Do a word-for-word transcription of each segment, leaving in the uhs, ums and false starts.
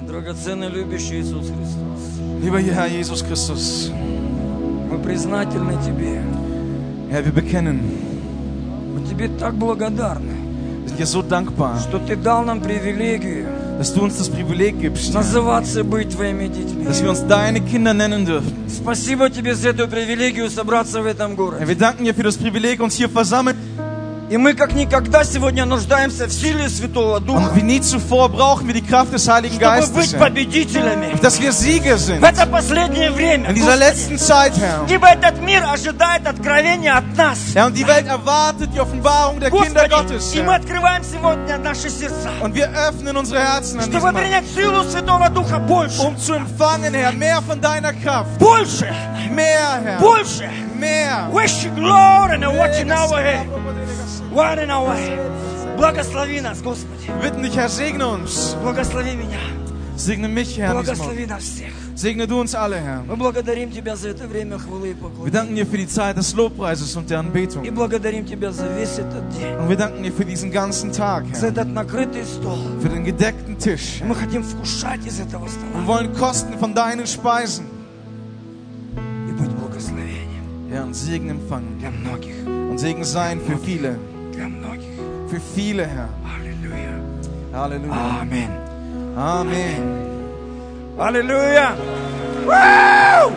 Драгоценный любящий Иисус Христос, Lieber Herr Jesus Christus, мы признательны Тебе. Herr, wir bekennen, Мы Тебе так благодарны, wir sind dir so dankbar, что Ты дал нам привилегию dass du uns das Privileg gibst, называться и быть Твоими детьми. dass wir uns deine Kinder nennen dürfen. Спасибо Тебе за эту привилегию собраться в этом Herr, городе. wir danken dir für das Privileg, uns hier versammeln. И мы как никогда сегодня нуждаемся в силе Святого Духа, Und wie nie zuvor brauchen wir die Kraft des Heiligen чтобы Geistes, быть Herr, победителями dass wir Sieger sind в это последнее время. in dieser Господи. letzten Zeit, Herr. Ибо этот мир ожидает откровения от нас. Ja, und die Welt erwartet die Offenbarung der Kinder Господи, Gottes, и мы Herr. открываем сегодня наши сердца, Und wir öffnen unsere Herzen an чтобы diesem Mal, принять силу Святого Духа больше, um zu empfangen, Herr, mehr von deiner Kraft. больше, Mehr, Herr. больше. Mehr. Wish glory and watching our head. One in our way. Благослови нас, Господи. Wir bitten dich, Herr, segne uns. Благослови меня. Segne mich, Herr. an diesem Благослови Morgen. нас всех. Segne du uns alle, Herr. Мы благодарим Тебя за это время хвалы и Wir поклонения. danken dir für die Zeit des Lobpreises und der Anbetung. И благодарим Тебя за весь этот день, Und wir danken dir für diesen ganzen Tag, за Herr. этот накрытый стол. Für den gedeckten Tisch. И мы хотим вкушать из этого Wir стола wollen kosten von deinen Speisen. и быть благословением Ja, und Segen empfangen. для многих, Und Segen sein für viele. для многих. Für viele, Herr. Аллилуйя. Halleluja. Аминь. Amen. Аллилуйя. Вау!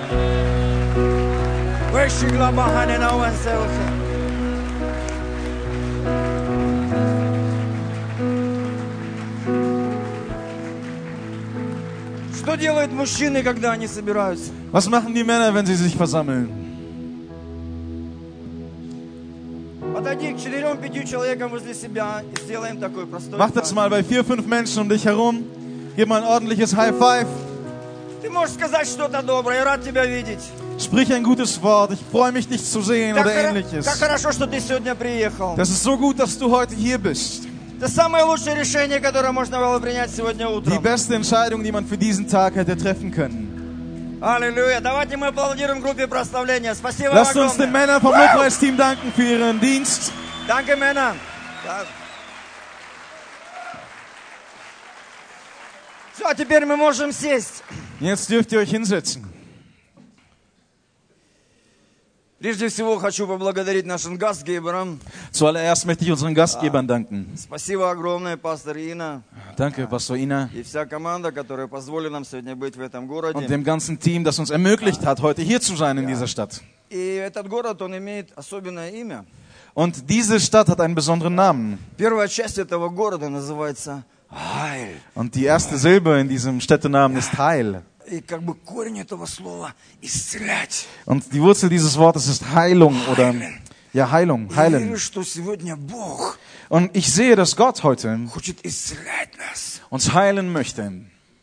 Выши глобахане на уэнселхе. Что делают мужчины, когда они собираются? Was machen die Männer, wenn sie sich versammeln? Подойди к четырем-пяти человекам возле себя и сделаем такой простой Mach das шаг. mal bei vier, fünf Menschen um dich herum. Gib mal ein ordentliches High Five. Ты можешь сказать что-то доброе, я рад тебя видеть. Sprich ein gutes Wort. Ich freue mich, dich zu sehen Как, oder хоро- ähnliches. как хорошо, что ты сегодня приехал. Das ist so gut, dass du heute hier bist. Это самое лучшее решение, которое можно было принять сегодня Die утром. beste Entscheidung, die man für diesen Tag hätte treffen können. Аллилуйя. Давайте мы аплодируем группе прославления. Спасибо вам Lasst uns den огромное. Männern vom Lobpreisteam danken für ihren Dienst. Danke, Männer. Да. Все, теперь мы можем сесть. Jetzt dürft ihr euch hinsetzen. Прежде всего хочу поблагодарить нашим гастгейберам. Zuallererst möchte ich unseren Gastgebern danken. Спасибо огромное, пастор Ина Danke, Pastor Ina. и вся команда, которая позволила нам сегодня быть в этом городе. Und dem ganzen Team, das uns ermöglicht hat, heute hier zu sein in dieser Stadt. И этот город, он имеет особенное имя. Und diese Stadt hat einen besonderen Namen. Первая часть этого города называется Хайль. Und die erste Silbe in diesem Städtenamen ist Heil. И как бы корень этого слова исцелять. Und die Wurzel dieses Wortes ist Heilung oder ja, Heilung, Я верю, heilen. что сегодня Бог Und ich sehe, dass Gott heute хочет исцелять нас. uns heilen möchte.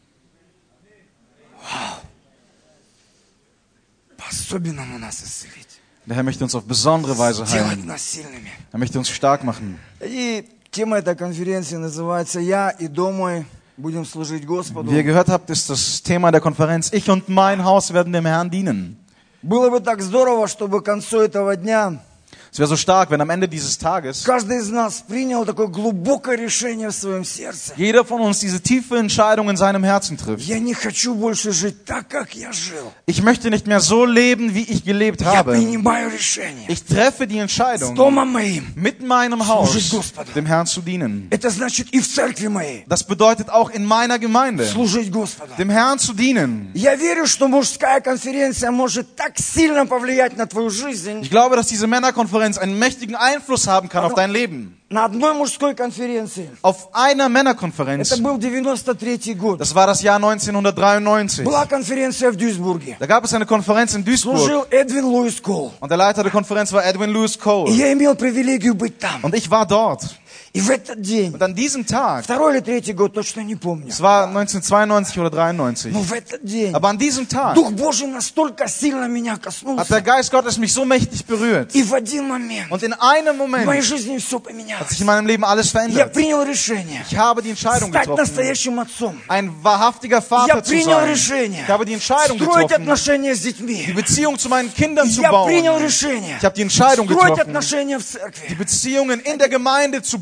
По-особенному нас исцелить. Der Herr möchte uns auf besondere Weise Делать heilen. нас сильными. Er möchte uns stark machen. И тема этой конференции называется «Я и дом мой будем служить Господу». Wie ihr gehört habt, ist das Thema der Konferenz: Ich und mein Haus werden dem Herrn dienen. Было бы так здорово, чтобы к концу этого дня Es wäre so stark, wenn am Ende dieses Tages каждый из нас принял такое глубокое решение в своем сердце. jeder von uns diese tiefe Entscheidung in seinem Herzen trifft. Я не хочу больше жить так, как я жил. Ich möchte nicht mehr so leben, wie ich gelebt Я habe. принимаю решение Ich treffe die с Entscheidung, домом моим. mit meinem Haus Служить Господу. dem Herrn zu dienen. Это значит и в церкви моей Das bedeutet auch in meiner Gemeinde служить Господу. dem Herrn zu dienen. Я верю, что мужская конференция может так сильно повлиять на твою жизнь. Ich glaube, dass diese Männerkonferenz einen mächtigen Einfluss haben kann auf dein Leben. На одной мужской конференции. Auf einer Männerkonferenz, Это был девяносто третий год. das war das Jahr neunzehnhundertdreiundneunzig. Была конференция в Дюйсбурге. Da gab es eine Konferenz in Duisburg Служил Эдвин Луис Кол. und der Leiter der Konferenz war Edwin Lewis И Cole. я имел привилегию быть там. Und ich war dort. И в этот день, Und an diesem Tag, второй или третий год, точно не помню. es war neunzehnhundertzweiundneunzig oder dreiundneunzig, Но в этот день aber an diesem Tag Дух Божий настолько сильно меня hat коснулся. der Geist Gottes mich so mächtig berührt. И в один момент Und in einem в моей Moment жизни все hat поменялось. sich in meinem Leben alles Я verändert. принял решение Ich habe die Entscheidung стать getroffen, настоящим отцом. ein wahrhaftiger Я Vater zu принял sein. решение Ich habe die Entscheidung строить getroffen, отношения с die детьми. Beziehung zu meinen Kindern zu Я bauen. принял решение Ich habe die Entscheidung строить getroffen, отношения в die церкви. Beziehungen in der Gemeinde zu И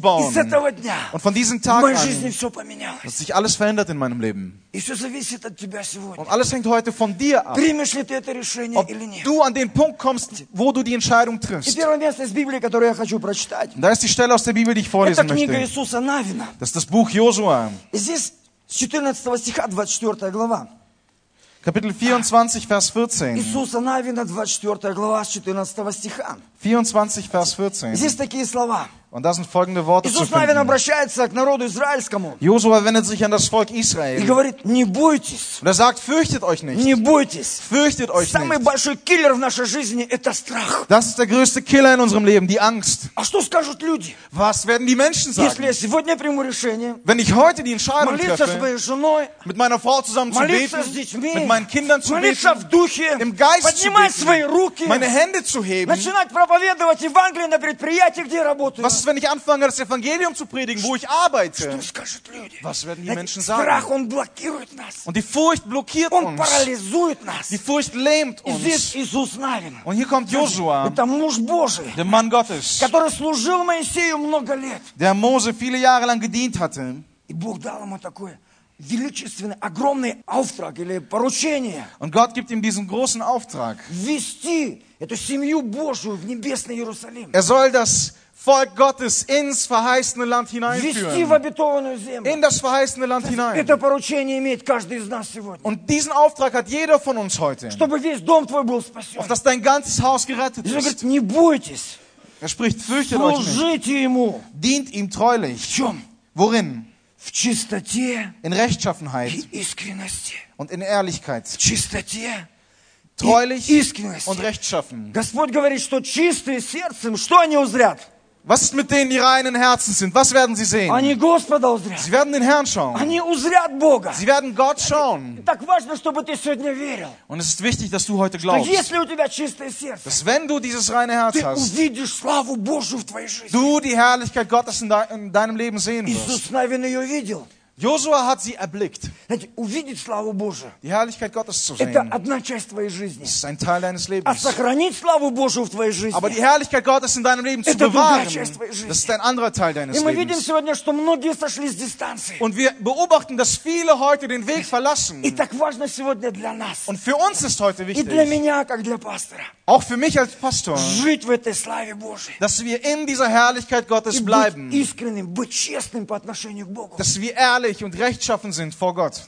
aufbauen. с этого дня Und von diesem в Tag моей жизни an все hat поменялось. sich alles verändert in meinem Leben. И все зависит от тебя сегодня. Und alles hängt heute von dir ab. Примешь ли ты это решение Ob или нет? du an den Punkt kommst, wo du die Entscheidung И triffst. первое место из Библии, которое я хочу прочитать, Und da ist die Stelle aus der Bibel, die ich это vorlesen книга möchte. Иисуса Навина. Das ist das Buch Josua, И здесь с четырнадцатого стиха, двадцать четвёртая глава. Kapitel vierundzwanzig, Vers vierzehn. Иисуса Навина, двадцать четвёртая глава, с четырнадцатого стиха. vierundzwanzig, Vers vierzehn. Здесь такие слова. Und da sind folgende Worte zu Иисус Навин finden. обращается к народу израильскому Josua wendet sich an das Volk и Israel. говорит: не бойтесь, Und er sagt, fürchtet euch nicht. не бойтесь. Fürchtet euch Самый nicht. большой киллер в нашей жизни – это страх. Das ist der größte Killer in unserem Leben, die Angst. А что скажут люди, Was werden die Menschen если sagen? я сегодня приму решение Wenn ich heute die Entscheidung молиться treffe, своей женой, mit meiner Frau zusammen zu молиться с beten, детьми, mit meinen Kindern zu молиться в beten, духе, im Geist zu поднимать свои beten, руки, meine Hände zu heben. начинать проповедовать Евангелие на предприятии, где я работаю. Was ist, wenn ich anfange, das Evangelium zu predigen, wo ich arbeite? Что скажут люди? Was werden die Знаете, Menschen страх, sagen? он блокирует нас. Und die Furcht blockiert Он uns. парализует нас. Die Furcht lähmt И здесь uns. Иисус Навин. Und hier kommt Josua, Это муж Божий, der Mann Gottes, который служил Моисею много лет. der Mose viele Jahre lang gedient hatte. И Бог дал ему такое величественный, огромный auftrag или поручение. Und Gott gibt ihm diesen großen Auftrag. Ввести эту семью Божию в небесный Иерусалим. Er soll das Volk Gottes ins verheißene Land Ввести в hineinführen. обетованную землю. In das verheißene Land hinein. Это поручение имеет каждый из нас сегодня. Und diesen Auftrag hat jeder von uns heute. Чтобы весь дом твой был спасен. Auf dass dein ganzes Haus gerettet Иисус говорит: ist. не бойтесь, Er spricht, fürchtet euch nicht. служите Ему. Dient ihm В treulich. чем? Worin? В чистоте In и Rechtschaffenheit искренности. und in Ehrlichkeit. В чистоте и Treulich искренности. und rechtschaffen. Господь говорит, что чистые сердцем, что они узрят? Was ist mit denen, die reinen Herzen sind? Was werden sie sehen? Они Господа узрят. Sie werden den Herrn schauen. Они узрят Бога. Sie werden Gott schauen. Так важно, чтобы ты сегодня верил. Und es ist wichtig, dass du heute Что glaubst, если у тебя чистое сердце, dass wenn du dieses reine Herz ты hast, увидишь славу Божию в твоей жизни. du die Herrlichkeit Gottes in, de in deinem Leben sehen wirst. Иисус Навин ее видел. Josua hat sie erblickt, Знаете, увидеть славу Божию die Herrlichkeit Gottes zu – это sehen. одна часть твоей жизни. Das ist ein Teil deines А Lebens. сохранить славу Божию в твоей жизни. Aber die Herrlichkeit Gottes in deinem Leben zu Это другая bewahren, часть твоей жизни. das ist ein anderer Teil deines И мы видим Lebens. сегодня, что многие сошли с дистанции. Und wir beobachten, dass viele heute den Weg verlassen. И так важно сегодня для нас. Und für uns ist heute И для wichtig, меня, как для пастора, auch für mich als Pastor, жить в этой славе Божией. dass wir in dieser Herrlichkeit Gottes И быть bleiben. искренним, быть честным по отношению к Богу. Dass wir ehrlich und rechtschaffen sind vor Gott.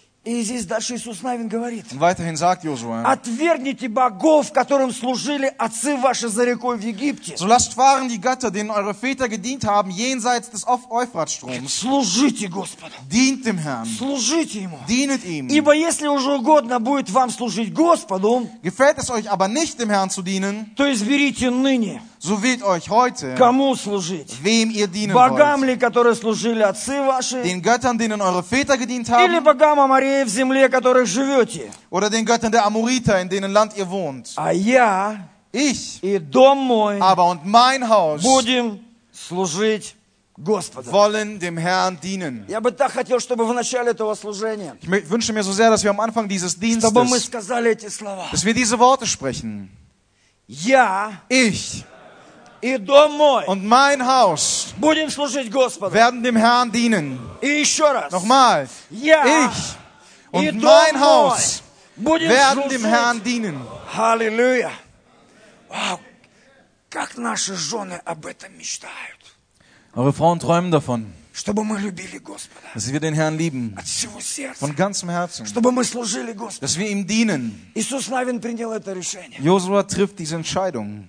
И здесь дальше Иисус Навин говорит: Und weiterhin sagt Josua, отвергните богов, которым служили отцы ваши за рекой в Египте. so lasst fahren die Götter, denen eure Väter gedient haben, jenseits des Euphratstroms. Служите Господу. Dient dem Herrn. Служите Ему. Dienet ihm. Ибо если уже угодно будет вам служить Господу, Gefällt es euch aber nicht, dem Herrn zu dienen, то изберите ныне, so wählt euch heute, кому служить. wem ihr dienen Богам wollt. ли, которые служили отцы ваши, Den Göttern, denen eure Väter gedient или haben, богам Амореев в земле, в которых живете. oder den Göttern der Amoriter, in denen Land ihr wohnt. А я Ich и дом мой aber und mein Haus будем служить Господу. wollen dem Herrn dienen. Я бы так хотел, чтобы в начале этого служения, Ich mö- wünsche mir so sehr, dass wir am Anfang dieses чтобы мы Dienstes, сказали эти слова. dass wir diese Worte sprechen. Я Ich и дом мой und mein Haus будем служить Господу. werden dem Herrn dienen. И еще раз. Nochmal. Я Ich и und дом mein мой Haus будем werden dem служить. Herrn dienen. Аллилуйя. Вау. Как наши жены об этом мечтают. Eure Frauen träumen davon, Чтобы мы любили Господа dass wir den Herrn lieben. от всего сердца. Von ganzem Herzen. Чтобы мы служили Господу. Dass wir ihm dienen. Иисус Навин принял это решение. Josua trifft diese Entscheidung.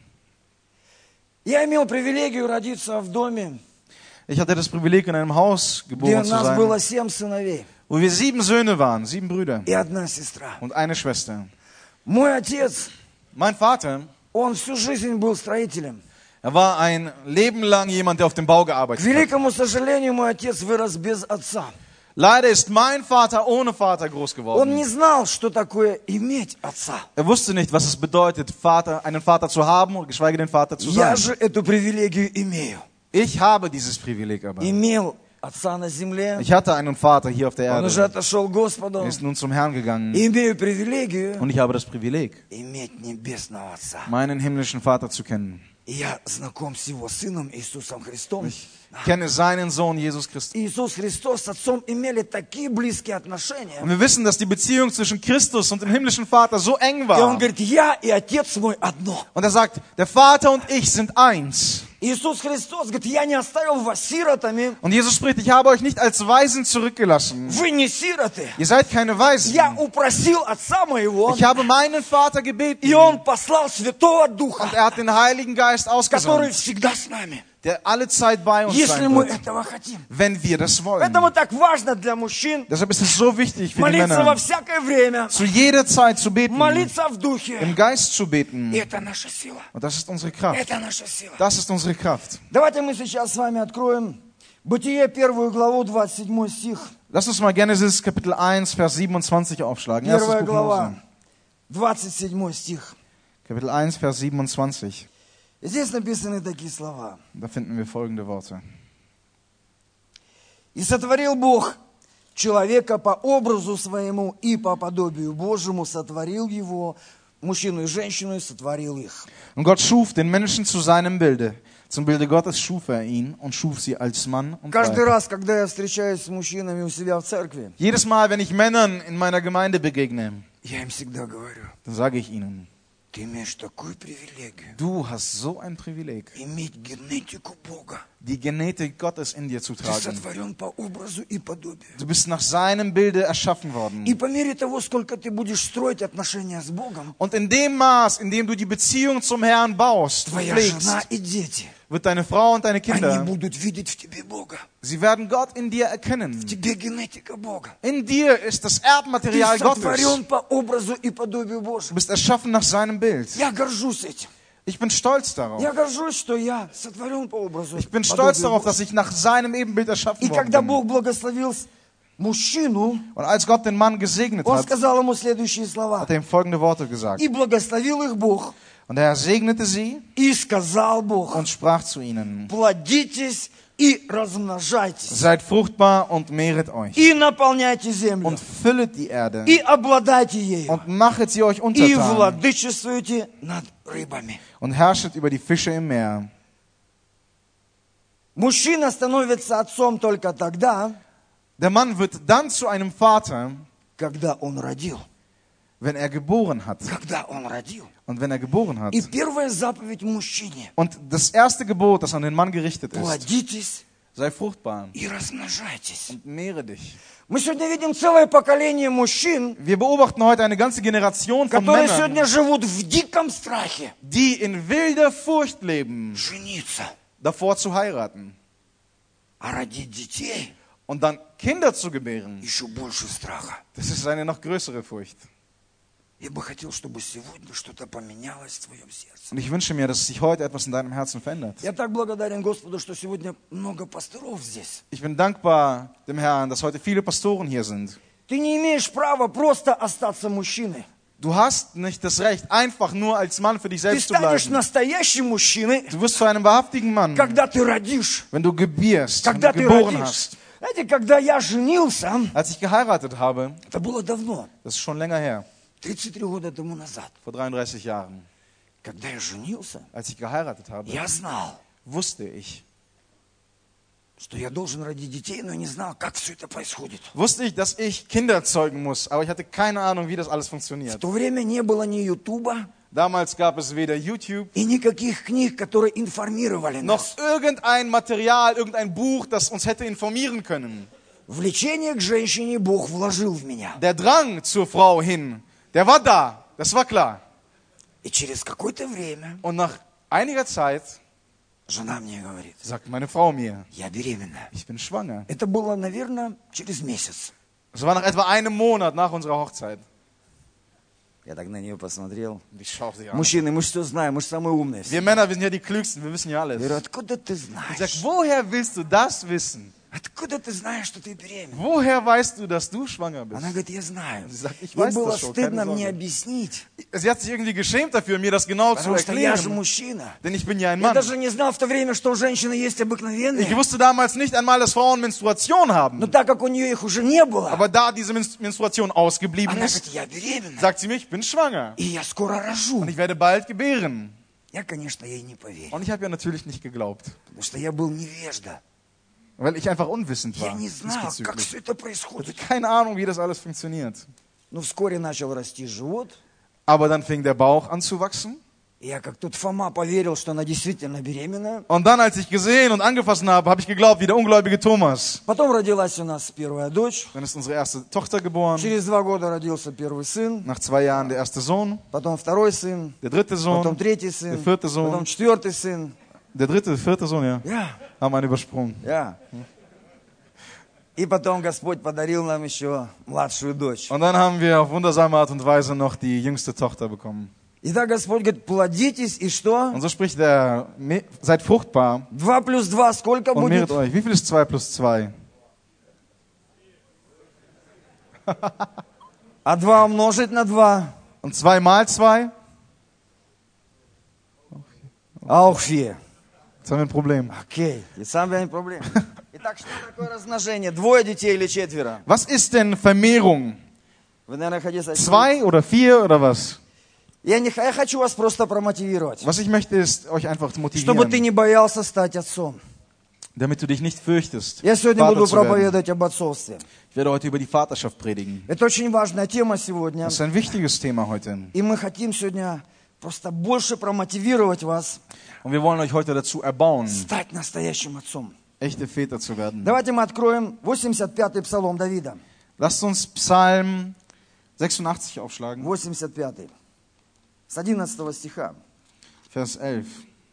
Я имел привилегию родиться в доме, Ich hatte das Privileg, in einem Haus где geboren у zu нас было sein, семь сыновей wo wir sieben Söhne waren, sieben Brüder и одна сестра. und eine Schwester. Мой отец, Mein Vater, он всю жизнь был строителем. er war ein Leben lang jemand, der auf dem Bau К gearbeitet hat. великому сожалению, мой отец вырос без отца. Leider ist mein Vater ohne Vater groß Он не geworden. знал, что такое иметь отца. Er wusste nicht, was es bedeutet, Vater, einen Vater zu haben und geschweige denn Vater zu Я sein. же эту привилегию имею. Ich habe dieses Privileg aber. Имел отца на земле. Ich hatte einen Vater hier auf der Он уже Erde. отошел к Господу. Er ist nun zum Herrn gegangen. Имею привилегию Und ich habe das Privileg, иметь небесного отца. meinen himmlischen Vater zu kennen. И я знаком с его сыном Иисусом Христом. Ich kenne seinen Sohn Jesus Christus. Иисус Христос с Отцом имели такие близкие отношения. Und wir wissen, dass die Beziehung zwischen Christus und dem himmlischen Vater so eng И он war. говорит, я и Отец мой одно. Und er sagt, der Vater und ich sind eins. Иисус Христос говорит, я не оставил вас сиротами. Und Jesus spricht, ich habe euch nicht als Waisen zurückgelassen. Вы не сироты. Ihr seid keine Waisen. Я упросил Отца моего, Ich habe meinen Vater gebeten. и Он послал Святого Und Духа, er hat den Heiligen Geist который ausgesandt, всегда с нами, der alle Zeit bei uns если sein мы wird, этого хотим. wenn wir das wollen. Поэтому так важно для мужчин Deshalb ist es so wichtig für die молиться во Männer, всякое время, zu jeder Zeit zu beten, молиться в im Духе. Geist zu beten. И это наша сила. Und das ist unsere Kraft. Это наша сила. Das ist unsere Kraft. Давайте мы сейчас с вами откроем Бытие первую главу, двадцать седьмой стих. Lass uns mal Genesis Kapitel eins, Vers siebenundzwanzig aufschlagen. Erstes Первая Buch глава, Mose. двадцать седьмой стих. Kapitel eins, Vers siebenundzwanzig. Здесь написаны такие слова. Da finden wir folgende Worte. «И сотворил Бог человека по образу своему и по подобию Божьему, сотворил его, мужчину и женщину, и сотворил их». Und Gott schuf den Menschen zu seinem Bilde. Zum Bilde Gottes schuf er ihn und schuf sie als Mann und Каждый Weib. раз, когда я встречаюсь с мужчинами у себя в церкви, Jedes Mal, wenn ich Männern in meiner Gemeinde begegne, я им всегда говорю, dann sage ich ihnen, ты имеешь такую привилегию du hast so ein Privileg, иметь генетику Бога. die Genetik Gottes in dir zu Ты tragen. сотворен по образу и подобию. Du bist nach seinem Bilde erschaffen worden. И по мере того, сколько ты будешь строить отношения с Богом, Und in dem Maß, in dem du die Beziehung zum Herrn baust, твоя pflegst, жена и дети, wird deine Frau und deine они Kinder, будут видеть в тебе Бога. sie werden Gott in dir В erkennen. тебе генетика Бога. In dir ist das Ты Erbmaterial Gottes. сотворен по образу и подобию Du Божьему. bist erschaffen nach seinem Bild. Я горжусь этим. Ich bin stolz darauf. Я горжусь, что я сотворен по образу Ich bin и stolz подобию darauf, Божьему. dass ich nach seinem Ebenbild erschaffen И worden когда bin. Бог благословил мужчину, Und als Gott den Mann gesegnet Он hat, сказал ему следующие слова. hat er ihm folgende Worte gesagt. И благословил их Бог, Und der Herr segnete sie и сказал Бог, und sprach zu ihnen, плодитесь и размножайтесь, seid fruchtbar und mehret euch и наполняйте землю, und füllet die Erde и обладайте ею, und machet sie euch и untertan владычествуйте над рыбами. und herrschet über die Fische im Meer. Мужчина становится отцом только тогда, Der Mann wird dann zu einem Vater, когда он родил. wenn er geboren hat. Когда он родил. Und wenn er geboren hat. И первая заповедь мужчине. Und das erste Gebot, das an den Mann gerichtet ist, Плодитесь sei fruchtbar и размножайтесь. und mehre dich. Мы сегодня видим целое поколение мужчин, Wir beobachten heute eine ganze Generation von которые Männern, сегодня живут в диком страхе. die in wilder Furcht leben, Жениться, davor zu heiraten а родить детей und dann Kinder zu gebären. еще больше страха. Das ist eine noch größere Furcht. Я бы хотел, чтобы сегодня что-то поменялось в твоем сердце. Und ich wünsche mir, dass sich heute etwas in deinem Herzen verändert. Я так благодарен Господу, что сегодня много пасторов здесь. Ich bin dankbar dem Herrn, dass heute viele Pastoren hier sind. Ты не имеешь права просто остаться мужчиной. Du hast nicht das Recht, einfach nur als Mann für dich Ты selbst zu станешь bleiben. настоящим мужчиной, Du wirst zu einem wahrhaftigen Mann, когда ты родишь. wenn du gebierst, wenn Когда du ты geboren родишь. hast. Знаете, когда я женился, Als ich geheiratet habe, это было давно, das ist schon länger her, тридцать три года тому назад. vor dreiunddreißig Jahren, Когда я женился, als ich geheiratet habe, я знал, wusste ich, что я должен родить детей, но я не знал, как все это происходит. wusste ich, dass ich Kinder zeugen muss, aber ich hatte keine Ahnung, wie das alles В funktioniert. то время не было ни Ютуба Damals gab es weder YouTube и никаких книг, которые информировали noch нас. irgendein Material, irgendein Buch, das uns hätte informieren können. Влечение к женщине Бог вложил в меня. Der Drang zur Frau hin, der war da, das war klar. И через какое-то время Und nach einiger Zeit жена мне говорит, sagt meine Frau mir, я беременна. ich bin schwanger. Это было, наверное, через месяц. Es war nach etwa einem Monat nach unserer Hochzeit. Я так на нее посмотрел. Und ich schaue sie an. Мужчины, мы что знаем, мы же самые умные. Wir Männer, wir sind ja die Klügsten, wir wissen ja Я говорю, alles. откуда ты Ich sag, знаешь? woher willst du das wissen? Откуда ты знаешь, что ты беременна? Woher weißt du, dass du schwanger bist? Она говорит, я знаю. Sie sagt, ich Ей weiß было das schon, стыдно keine мне Sorge. объяснить, Sie hat sich irgendwie geschämt dafür, mir das genau zu потому что я же erklären. мужчина. Denn ich bin ja ein Я Mann. даже не знал в то время, что у женщины есть Ich обыкновенные. wusste damals nicht einmal, dass Frauen Menstruation Но haben. так как у нее их уже не было, Aber da diese Menstru- Menstruation ausgeblieben она ist, говорит, я беременна. sagt sie mir, ich bin schwanger. И я скоро рожу. Und ich werde bald gebären. Я, конечно, ей не поверил, Und ich habe ja natürlich nicht geglaubt, потому что я был невежда. weil ich einfach unwissend Я war. не знал, как diesbezüglich. все это Ich происходит. hatte keine Ahnung, wie das alles funktioniert. Но вскоре начал расти живот. Aber dann fing der Bauch an zu wachsen. И я, как тут Фома, поверил, что она действительно беременна. Und dann, als ich gesehen und angefasst habe, habe ich geglaubt, wie der ungläubige Thomas. Потом родилась у нас первая дочь. Dann ist unsere erste Tochter geboren. Через два года родился первый сын. Nach zwei Jahren der erste Sohn, Потом второй сын. der dritte Потом Sohn, третий сын. der vierte Sohn. Потом четвертый сын. der dritte, der vierte Sohn, ja, Я. haben einen übersprungen. Я. И потом Господь подарил нам еще младшую дочь. Und dann haben wir auf wundersame Art und Weise noch die jüngste Tochter bekommen. И так Господь говорит, плодитесь, и что? Und so spricht er, me- seid fruchtbar Два плюс два сколько und будет? mehret euch. Wie viel ist zwei plus zwei? А два умножить на два? Und zwei mal zwei? Auch vier. Jetzt haben wir ein Problem. Окей, и сам я не проблема. Итак, что такое размножение? Двое детей или четверо? Was ist denn Vermehrung? Вы, наверное, хотите сказать. Zwei oder vier oder was? Я, не, х- я хочу вас просто промотивировать. Was ich möchte, ist euch einfach Чтобы ты motivieren, не боялся стать отцом. damit du dich nicht fürchtest, Я сегодня Vater буду zu werden. проповедовать об отцовстве. Ich werde heute über die Vaterschaft predigen. Это очень важная тема сегодня. Das ist ein wichtiges Thema heute. И мы хотим сегодня просто больше промотивировать вас Und wir wollen euch heute dazu erbauen, стать настоящим отцом. echte Väter zu werden. Давайте мы откроем восемьдесят пятый Псалом Давида. Lasst uns Psalm sechsundachtzig aufschlagen, восемьдесят пятый. С одиннадцатого стиха. Vers elf.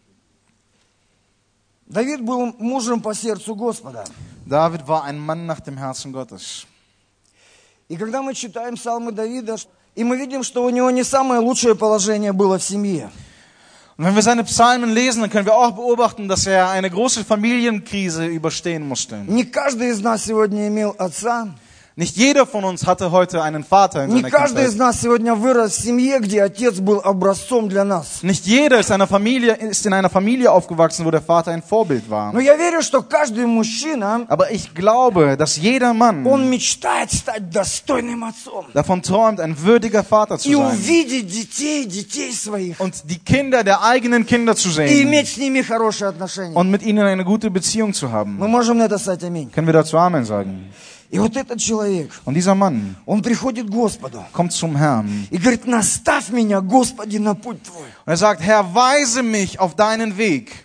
Давид был мужем по сердцу Господа. David war ein Mann nach dem Herzen Gottes. И когда мы читаем псалмы Давида, и мы видим, что у него не самое лучшее положение было в семье. Und wenn wir seine Psalmen lesen, dann können wir auch beobachten, dass er eine große Familienkrise überstehen musste. Не каждый из нас сегодня имел отца. Nicht jeder von uns hatte heute einen Vater in Не seiner каждый из Kindheit. нас сегодня вырос в семье, где отец был образцом для нас. Nicht jeder ist, einer Familie, ist in einer Familie aufgewachsen, wo der Vater ein Vorbild war. Но я верю, что каждый мужчина, Aber ich glaube, dass jeder он Mann мечтает стать достойным отцом. davon träumt, ein würdiger Vater zu И sein. увидеть детей, детей своих. Und die Kinder der eigenen Kinder zu И sehen. иметь с ними хорошие отношения. Und mit ihnen eine gute Beziehung zu haben. Мы можем на это сказать аминь. Können wir dazu Amen sagen? И вот этот человек, Und dieser Mann он приходит к Господу kommt zum Herrn. и говорит, наставь меня, Господи, на путь Твой. Und er sagt, Herr, weise mich auf deinen Weg.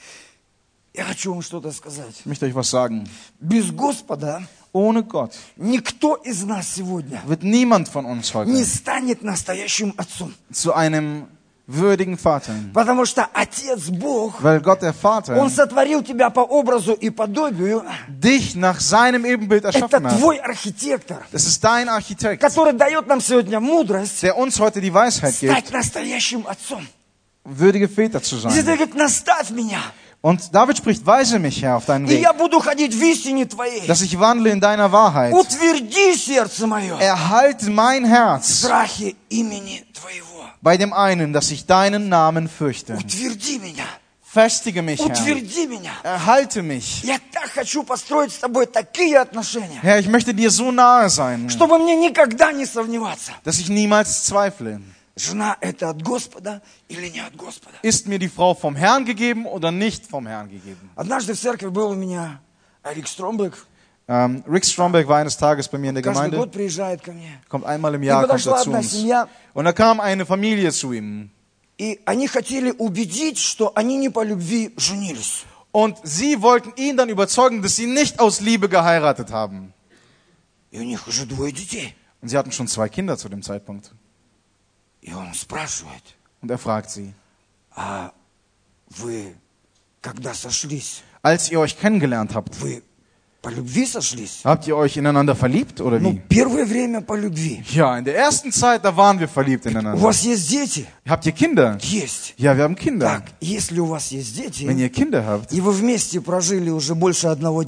Я хочу вам что-то сказать. Ich möchte euch was sagen. Без Господа Ohne Gott никто из нас сегодня wird niemand von uns не heute станет настоящим отцом. zu einem würdigen Vater. Потому что Отец Бог, Weil Gott, der Vater, Он сотворил тебя по образу и подобию. dich nach seinem Ebenbild Это erschaffen hat. твой архитектор, Das ist dein Architekt, который дает нам сегодня мудрость der uns heute die Weisheit стать gibt, настоящим отцом. würdige Väter zu И Здесь sein. говорит, наставь меня, Und David spricht, weise mich, Herr, auf deinen и Weg, я буду ходить в истине Твоей. dass ich wandle in deiner Wahrheit. Утверди сердце мое Erhalte mein в Herz страхе имени Твоего. bei dem einen, dass ich deinen Namen fürchte. Утверди меня, Festige mich, Herr. утверди меня. Erhalte mich. Я так хочу построить с Тобой такие отношения, Herr, ich möchte dir so nahe sein, чтобы мне никогда не сомневаться. dass ich niemals zweifle. Жена это от Господа или не от Господа. Ist mir die Frau vom Herrn gegeben oder nicht vom Herrn gegeben? Однажды в церкви был у меня Рик Стромбек. Ähm, Rick Stromberg war eines Tages bei mir in der Каждый Gemeinde. год приезжает ко мне. Kommt einmal im И Jahr, kommt подошла er zu одна uns. семья, Und da kam eine Familie zu ihm. и они хотели убедить, что они не по любви женились. Und sie wollten ihn dann überzeugen, dass sie nicht aus Liebe geheiratet haben. И у них уже двое детей. Und sie hatten schon zwei Kinder zu dem Zeitpunkt. И он спрашивает, Und er fragt sie, а вы когда сошлись, als ihr euch kennengelernt habt, вы по любви сошлись? habt ihr euch ineinander verliebt oder Ну, wie? первое время по любви. Ja, in der ersten Zeit, da waren wir verliebt У ineinander. вас есть дети? Habt ihr Kinder? Есть. Ja, wir haben Kinder. Так, если у вас есть Wenn дети, ihr Kinder habt и вы вместе прожили уже больше одного дня,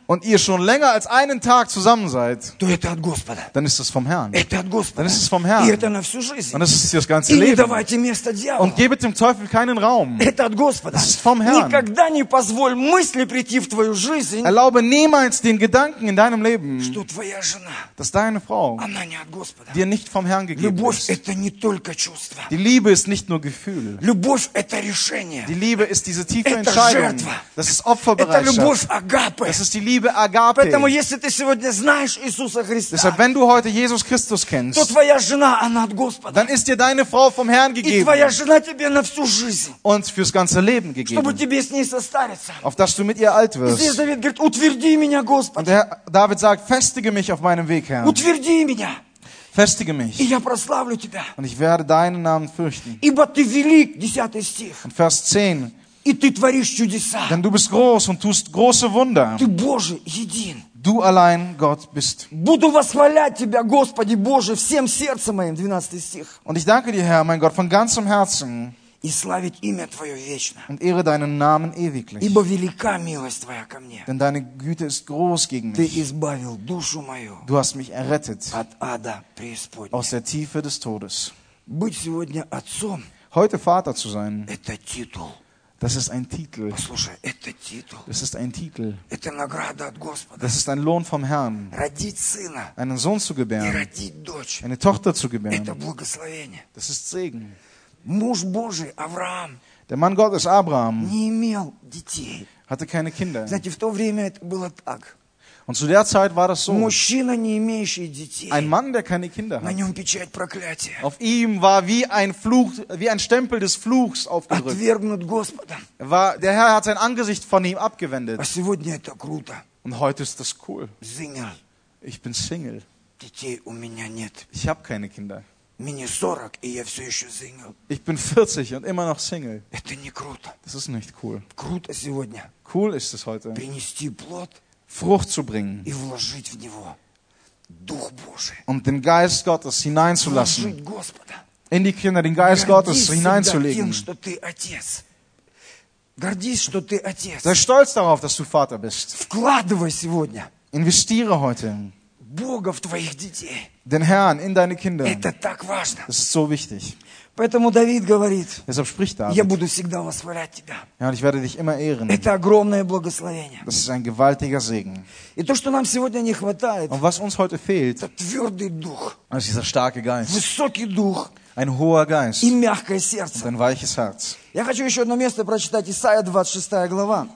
und ihr schon länger als einen Tag zusammen seid, то это от Господа. dann ist es vom Herrn. Это от Господа. Dann ist es vom Herrn. И это на всю жизнь. Und das ist das ganze И не Leben. давайте место дьяволу. Und gebt dem Teufel keinen Raum. Это от Господа. Das ist vom Herrn. Никогда не позволь мысли прийти в твою жизнь, Erlaube niemals den Gedanken in deinem Leben, что твоя жена, dass deine Frau она не от Господа. dir nicht vom Herrn gegeben Любовь ist. это не только чувство. Die Liebe ist nicht nur Gefühl. Любовь это решение. Die Liebe ist diese tiefe Это Entscheidung. жертва. Das ist Это Opferbereitschaft. любовь агапы. Das ist die Liebe Agape. Поэтому если ты сегодня знаешь Иисуса Христа, Deshalb, wenn du heute Jesus Christus то kennst, твоя жена, она от Господа. dann ist dir deine Frau vom Herrn И gegeben твоя жена тебе на всю жизнь, und fürs ganze Leben чтобы gegeben, тебе с ней состариться. auf dass du mit ihr alt И здесь wirst. Давид говорит, утверди меня, Und Господи, der Herr, David sagt, festige mich auf meinem Weg, Herr. утверди меня, Festige и mich. я прославлю тебя. Und ich werde deinen Namen fürchten. Ибо ты велик, десятый стих, Und Vers zehn. и ты tворишь чудеса. Denn du bist groß und tust große Wunder. Ты Божий един. Du allein Gott bist. Буду восхвалять тебя, Господи Боже, всем сердцем моим, двенадцатый стих, Und ich danke dir, Herr, mein Gott, von ganzem Herzen и славить имя Твое вечно. und ehre deinen Namen ewiglich. Ибо велика милость Твоя ко мне. Denn deine Güte ist groß gegen Ты mich. избавил душу мою Du hast mich errettet от ада преисподней. aus der Tiefe des Todes. Быть сегодня отцом Heute Vater zu sein, – это титул. das ist ein Titel. Послушай, это титул. Das ist ein Titel. Это награда от Господа. Das ist ein Lohn vom Herrn. Родить сына Einen Sohn zu и gebären, родить дочь eine Tochter zu – это gebären, благословение. das ist Segen. Муж Божий, Авраам, Der Mann Gottes, Abraham, не имел детей. hatte keine Kinder. Знаете, в то время это было так. Und zu der Zeit war das so. Мужчина, не имеющий детей, Ein Mann, der keine Kinder на hat. нем печать проклятия. Auf ihm war wie ein Fluch, wie ein Stempel des Fluchs aufgedrückt. Отвергнут Господом. Er war, der Herr hat sein Angesicht von ihm А abgewendet. сегодня это круто. Und heute ist das cool. Single. Ich bin Single. Детей у меня нет. Ich habe keine Kinder. Мне сорок, и я все еще single. Ich bin vierzig und immer noch Single. Это не круто. Das ist nicht cool. Круто сегодня Cool ist es heute, принести плод Frucht zu bringen и вложить в него Дух Божий. und den Geist Gottes hineinzulassen. Вложить Господа. In die Kinder den Geist Гордись Gottes всегда hineinzulegen. тем, что ты отец. Гордись, что ты отец. Sei stolz darauf, dass du Vater bist. Вкладывай сегодня Investiere heute Бога в твоих детей. den Herrn in deine Kinder. Это так важно. Das ist so wichtig. Поэтому Давид говорит, Deshalb spricht я David. буду всегда восхвалять тебя. Ja, und ich werde dich immer ehren. Это огромное благословение. Das ist ein gewaltiger Segen. И то, что нам сегодня не хватает, Und was uns heute fehlt, это твердый дух, ist dieser starke Geist. высокий дух Ein hoher Geist и мягкое und сердце. ein weiches Herz. Я хочу еще одно место прочитать. Исайя двадцать шестая глава.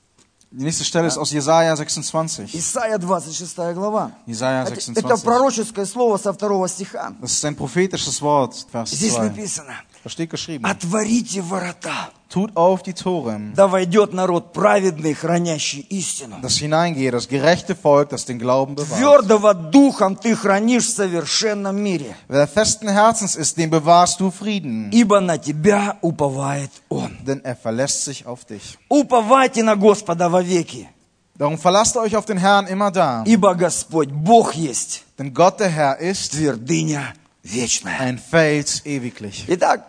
Die nächste Stelle ist aus Jesaja sechsundzwanzig. Исайя двадцать шестая глава. Jesaja Это sechsundzwanzig. пророческое слово со второго стиха. Das ist ein prophetisches Wort, Vers Здесь zwei. написано: Da steht geschrieben, «Отворите ворота, tut auf die Tore, да войдет народ праведный, хранящий истину. dass hineingehe das gerechte Volk, das den Glauben bewahrt. Твердого духом ты хранишь в совершенном мире, Wer festen Herzens ist, dem bewahrst du Frieden, ибо на тебя уповает Он». denn er verlässt sich auf dich. Уповайте на Господа вовеки, Darum verlasst euch auf den Herrn immer da, ибо Господь Бог есть, denn Gott der Herr ist твердыня вечная. ein Fels ewiglich. Итак,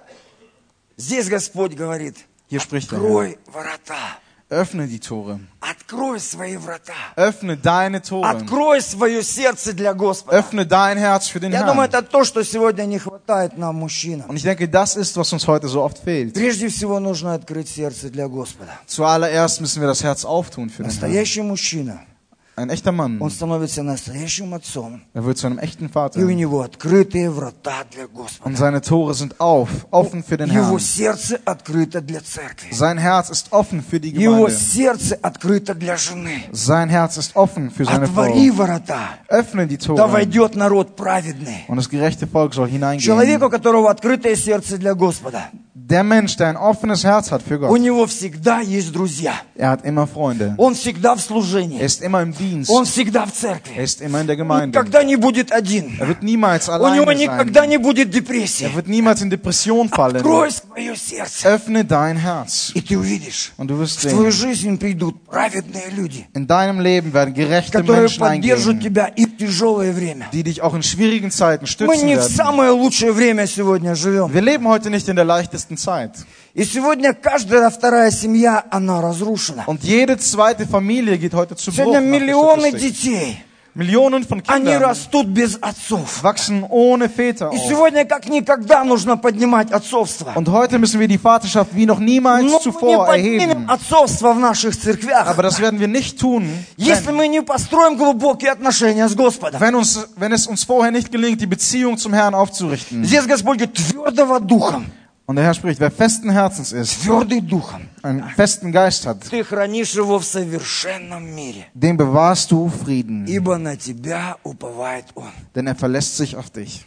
здесь Господь говорит: Hier spricht der Herr. открой ворота, Öffne die Tore. открой свои врата, Öffne deine Tore. открой свое сердце для Господа. Öffne dein Herz für den Я думаю, Herrn. это то, что сегодня не хватает нам, mужчинам. Und ich denke, das ist, was uns heute so oft fehlt. Прежде всего нужно открыть сердце для Господа. Zuallererst müssen wir das Herz auftun für den Herrn. Настоящий мужчина, Ein echter Mann, он становится настоящим отцом, er wird zu einem echten Vater. и у него открытые врата для Господа. Und seine Tore sind auf, offen für den Его Herrn. сердце открыто для церкви. Sein Herz ist offen für die Его Gemeinde. сердце открыто для жены. Sein Herz ist offen für seine Отвори Frau. ворота, Öffne die да Tore. войдет народ праведный. Und das gerechte Volk soll Человек, у hineingehen. которого открытое сердце для Господа, Der Mensch, der ein offenes Herz hat für у Gott, него всегда есть друзья. er hat immer Freunde. Он всегда в Er служении. ist immer im Dienst. Он всегда в Er церкви. ist immer in der Gemeinde. Никогда не будет один. Er wird niemals У него alleine никогда sein. не будет депрессии. Er wird niemals in Depression fallen. Открой свое сердце, Öffne dein Herz. и ты увидишь, Und du wirst в твою sehen, жизнь придут праведные люди, in deinem Leben werden gerechte которые Menschen поддержат eingehen, тебя и в тяжелое время. die dich auch in schwierigen Zeiten Мы stützen не в werden. самое лучшее время сегодня живем. Wir leben heute nicht in der leichtesten Zeit. И сегодня каждая вторая семья, она разрушена. Und jede zweite Familie geht heute zu Bruch. Сегодня nach der миллионы Statistik. детей, Millionen von они Kindern растут без отцов. wachsen ohne Väter И auf. сегодня как никогда нужно поднимать отцовство. Und heute müssen wir die Vaterschaft wie noch niemals Но мы не zuvor поднимем erheben. отцовство в наших церквях, Aber das werden wir nicht tun, если wenn, мы не построим глубокие отношения с Господом. wenn, uns, wenn es uns vorher nicht gelingt, die Beziehung zum Herrn aufzurichten. Здесь Господь говорит, твердого духом, Und der Herr spricht, wer festen Herzens ist, твердый духом, einen festen Geist hat, ты хранишь его в совершенном мире, dem bewahrst du Frieden, ибо на тебя уповает он. denn er verlässt sich auf dich.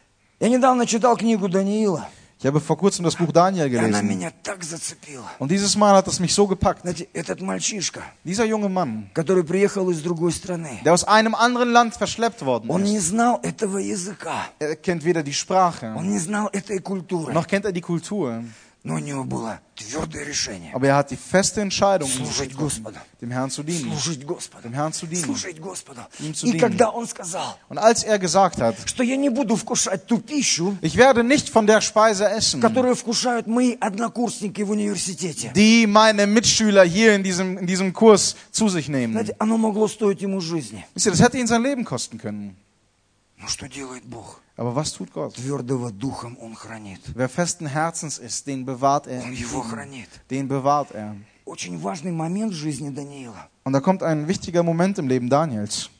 Я недавно читал книгу Даниила, Ich habe vor kurzem das Buch Daniel и она gelesen. меня так зацепила. Und dieses Mal hat es mich so gepackt. Знаете, этот мальчишка, Dieser junge Mann, который приехал из другой страны, der aus einem anderen Land verschleppt worden он ist, не знал этого языка, er kennt weder die Sprache, он не знал этой культуры, noch kennt er die Kultur. но у него было твердое решение Aber er hat die feste Entscheidung, служить Господу, dem Herrn zu dienen. служить Господу, Dem Herrn zu dienen. служить Господу. Ihm zu И dienen. когда он сказал, Und als er gesagt hat, что я не буду вкушать ту пищу, ich werde nicht von der Speise essen, которую вкушают мои однокурсники в университете, die meine Mitschüler hier in diesem, in diesem Kurs zu sich nehmen. знаете, оно могло стоить ему жизни. Wisst ihr, das hätte ihn sein Leben kosten können. Но что делает Бог? Aber was tut Gott? Твердого духом он хранит. Wer festen Herzens ist, den bewahrt er. Он его хранит. Den bewahrt er. Очень важный момент в жизни Даниила. Und da kommt ein wichtiger Moment im Leben Daniels.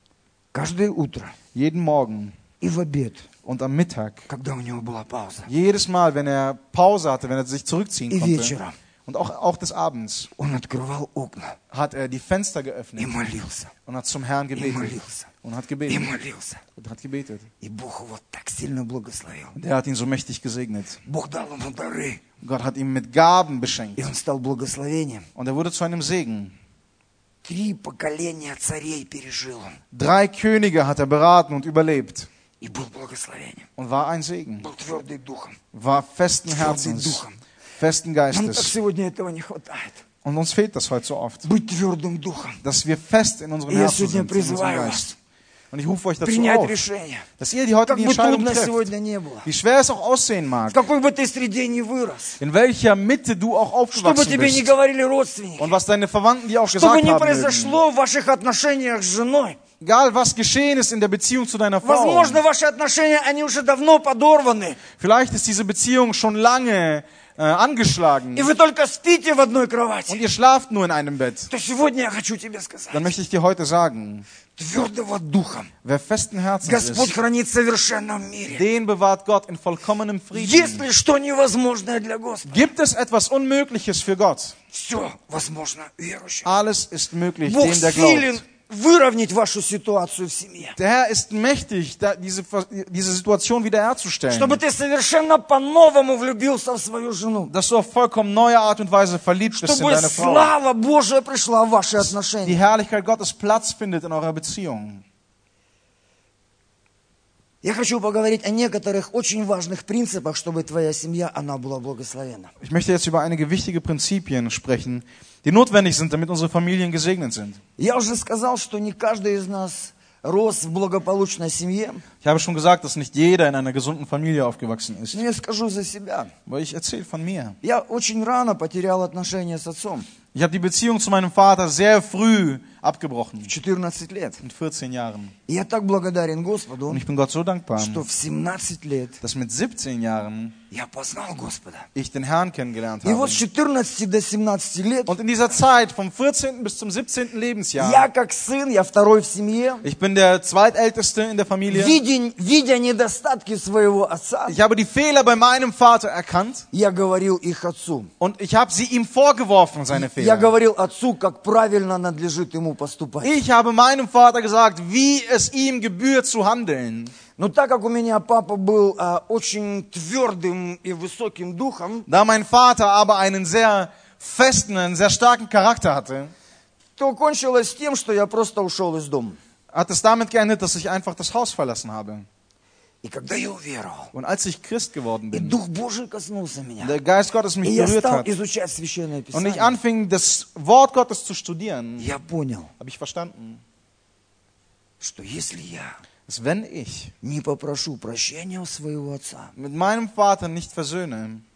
Каждое утро Jeden Morgen и в обед, und am Mittag. когда у него была пауза, Jedes Mal, wenn er Pause hatte, wenn er sich zurückziehen и konnte. вечером, Und auch, auch des Abends он открывал окна hat er die Fenster и geöffnet молился, und hat zum Herrn и gebetet. молился, Und hat и gebetet. молился. Und hat gebetet. И Бог его так сильно благословил. Und er hat ihn so mächtig gesegnet. Bог дал ему дары, Gott hat ihn mit Gaben beschenkt. и он стал благословением. Und er wurde zu einem Segen. Три поколения царей пережил он Drei Könige hat er beraten und überlebt. и был благословением. Und war ein Segen. Был твердый духом. War festen Твердый Herzens. духом. Festen Нам так Geistes. сегодня этого не хватает. Und uns fehlt das heute so oft. Быть твердым духом. Dass wir fest in unserem И я Herzen сегодня sind, in unserem призываю Geist. вас Und ich rufe euch dazu принять auf, решение. dass ihr die heute Как die бы Entscheidung трудно trefft. сегодня не было. Wie schwer es auch aussehen mag. В какой бы ты среде ни вырос. In welcher Mitte du auch Что бы aufgewachsen тебе ни bist. говорили родственники. Und was deine Verwandten dir auch Что бы gesagt ни haben mögen. произошло в ваших отношениях с женой. Egal was geschehen ist in der Beziehung zu deiner Frau. Возможно, ваши отношения, они уже давно подорваны. Vielleicht ist diese Beziehung schon lange äh, angeschlagen. И вы только спите в одной Und кровати. ihr schlaft nur in einem Bett. То сегодня я хочу тебе сказать. Dann möchte ich dir heute sagen, Твердого духом. wer festen Herzens Господь ist, хранит в совершенном мире. den bewahrt Gott in vollkommenem Frieden. Есть ли что невозможное для Господа? Gibt es etwas Unmögliches für Gott? Все возможно верующим. Alles ist möglich, Бог dem der силен glaubt. выровнять вашу ситуацию в семье. Der Herr ist mächtig, da- diese, diese Situation wiederherzustellen. Чтобы ты совершенно по-новому влюбился в свою жену. Dass du auf vollkommen neue Art und Weise verliebt bist in Чтобы deine Frau. слава Божия пришла в ваши Die отношения. Herrlichkeit Gottes Platz findet in eurer Beziehung. Я хочу поговорить о некоторых очень важных принципах, чтобы твоя семья, она была благословена. Ich möchte jetzt über einige wichtige Prinzipien sprechen, die notwendig sind, damit unsere Familien gesegnet sind. Я уже сказал, что не каждый из нас рос в благополучной семье. Ich habe schon gesagt, dass nicht jeder in einer gesunden Familie aufgewachsen ist. Но я скажу за себя. Aber ich erzähle von mir. Я очень рано потерял отношения с отцом. Ich habe die Beziehung zu meinem Vater sehr früh abgebrochen. В четырнадцать лет. Mit vierzehn Jahren. И я так благодарен Господу, Und ich bin Gott so dankbar, что в семнадцать лет dass mit siebzehn Jahren я познал Господа. ich den Herrn kennengelernt И вот habe. с четырнадцати до семнадцати лет Und in dieser Zeit, vom vierzehnten bis zum siebzehnten Lebensjahr, я как сын, я второй в семье, ich bin der zweitälteste in der Familie. видя, видя недостатки своего отца, Ich habe die Fehler bei meinem Vater erkannt я говорил их отцу. und ich habe sie ihm vorgeworfen, seine Я Fehler. говорил отцу, как правильно надлежит ему поступать. Ich habe meinem Vater gesagt, wie es ihm gebührt zu handeln. Но так как у меня папа был а, очень твердым и высоким духом, Da mein Vater aber einen sehr festen, einen sehr starken Charakter hatte, то кончилось тем, что я просто ушел из дома. hat es damit geendet, dass ich einfach das Haus verlassen habe. И когда я уверовал, Und als ich Christ geworden и bin, Дух Божий коснулся меня, der Geist Gottes и mich я berührt стал hat изучать Священное und ich Писание, anfing, das Wort Gottes zu studieren, я понял, habe ich verstanden, что если я dass wenn ich не попрошу прощения у своего отца, mit meinem Vater nicht versöhne,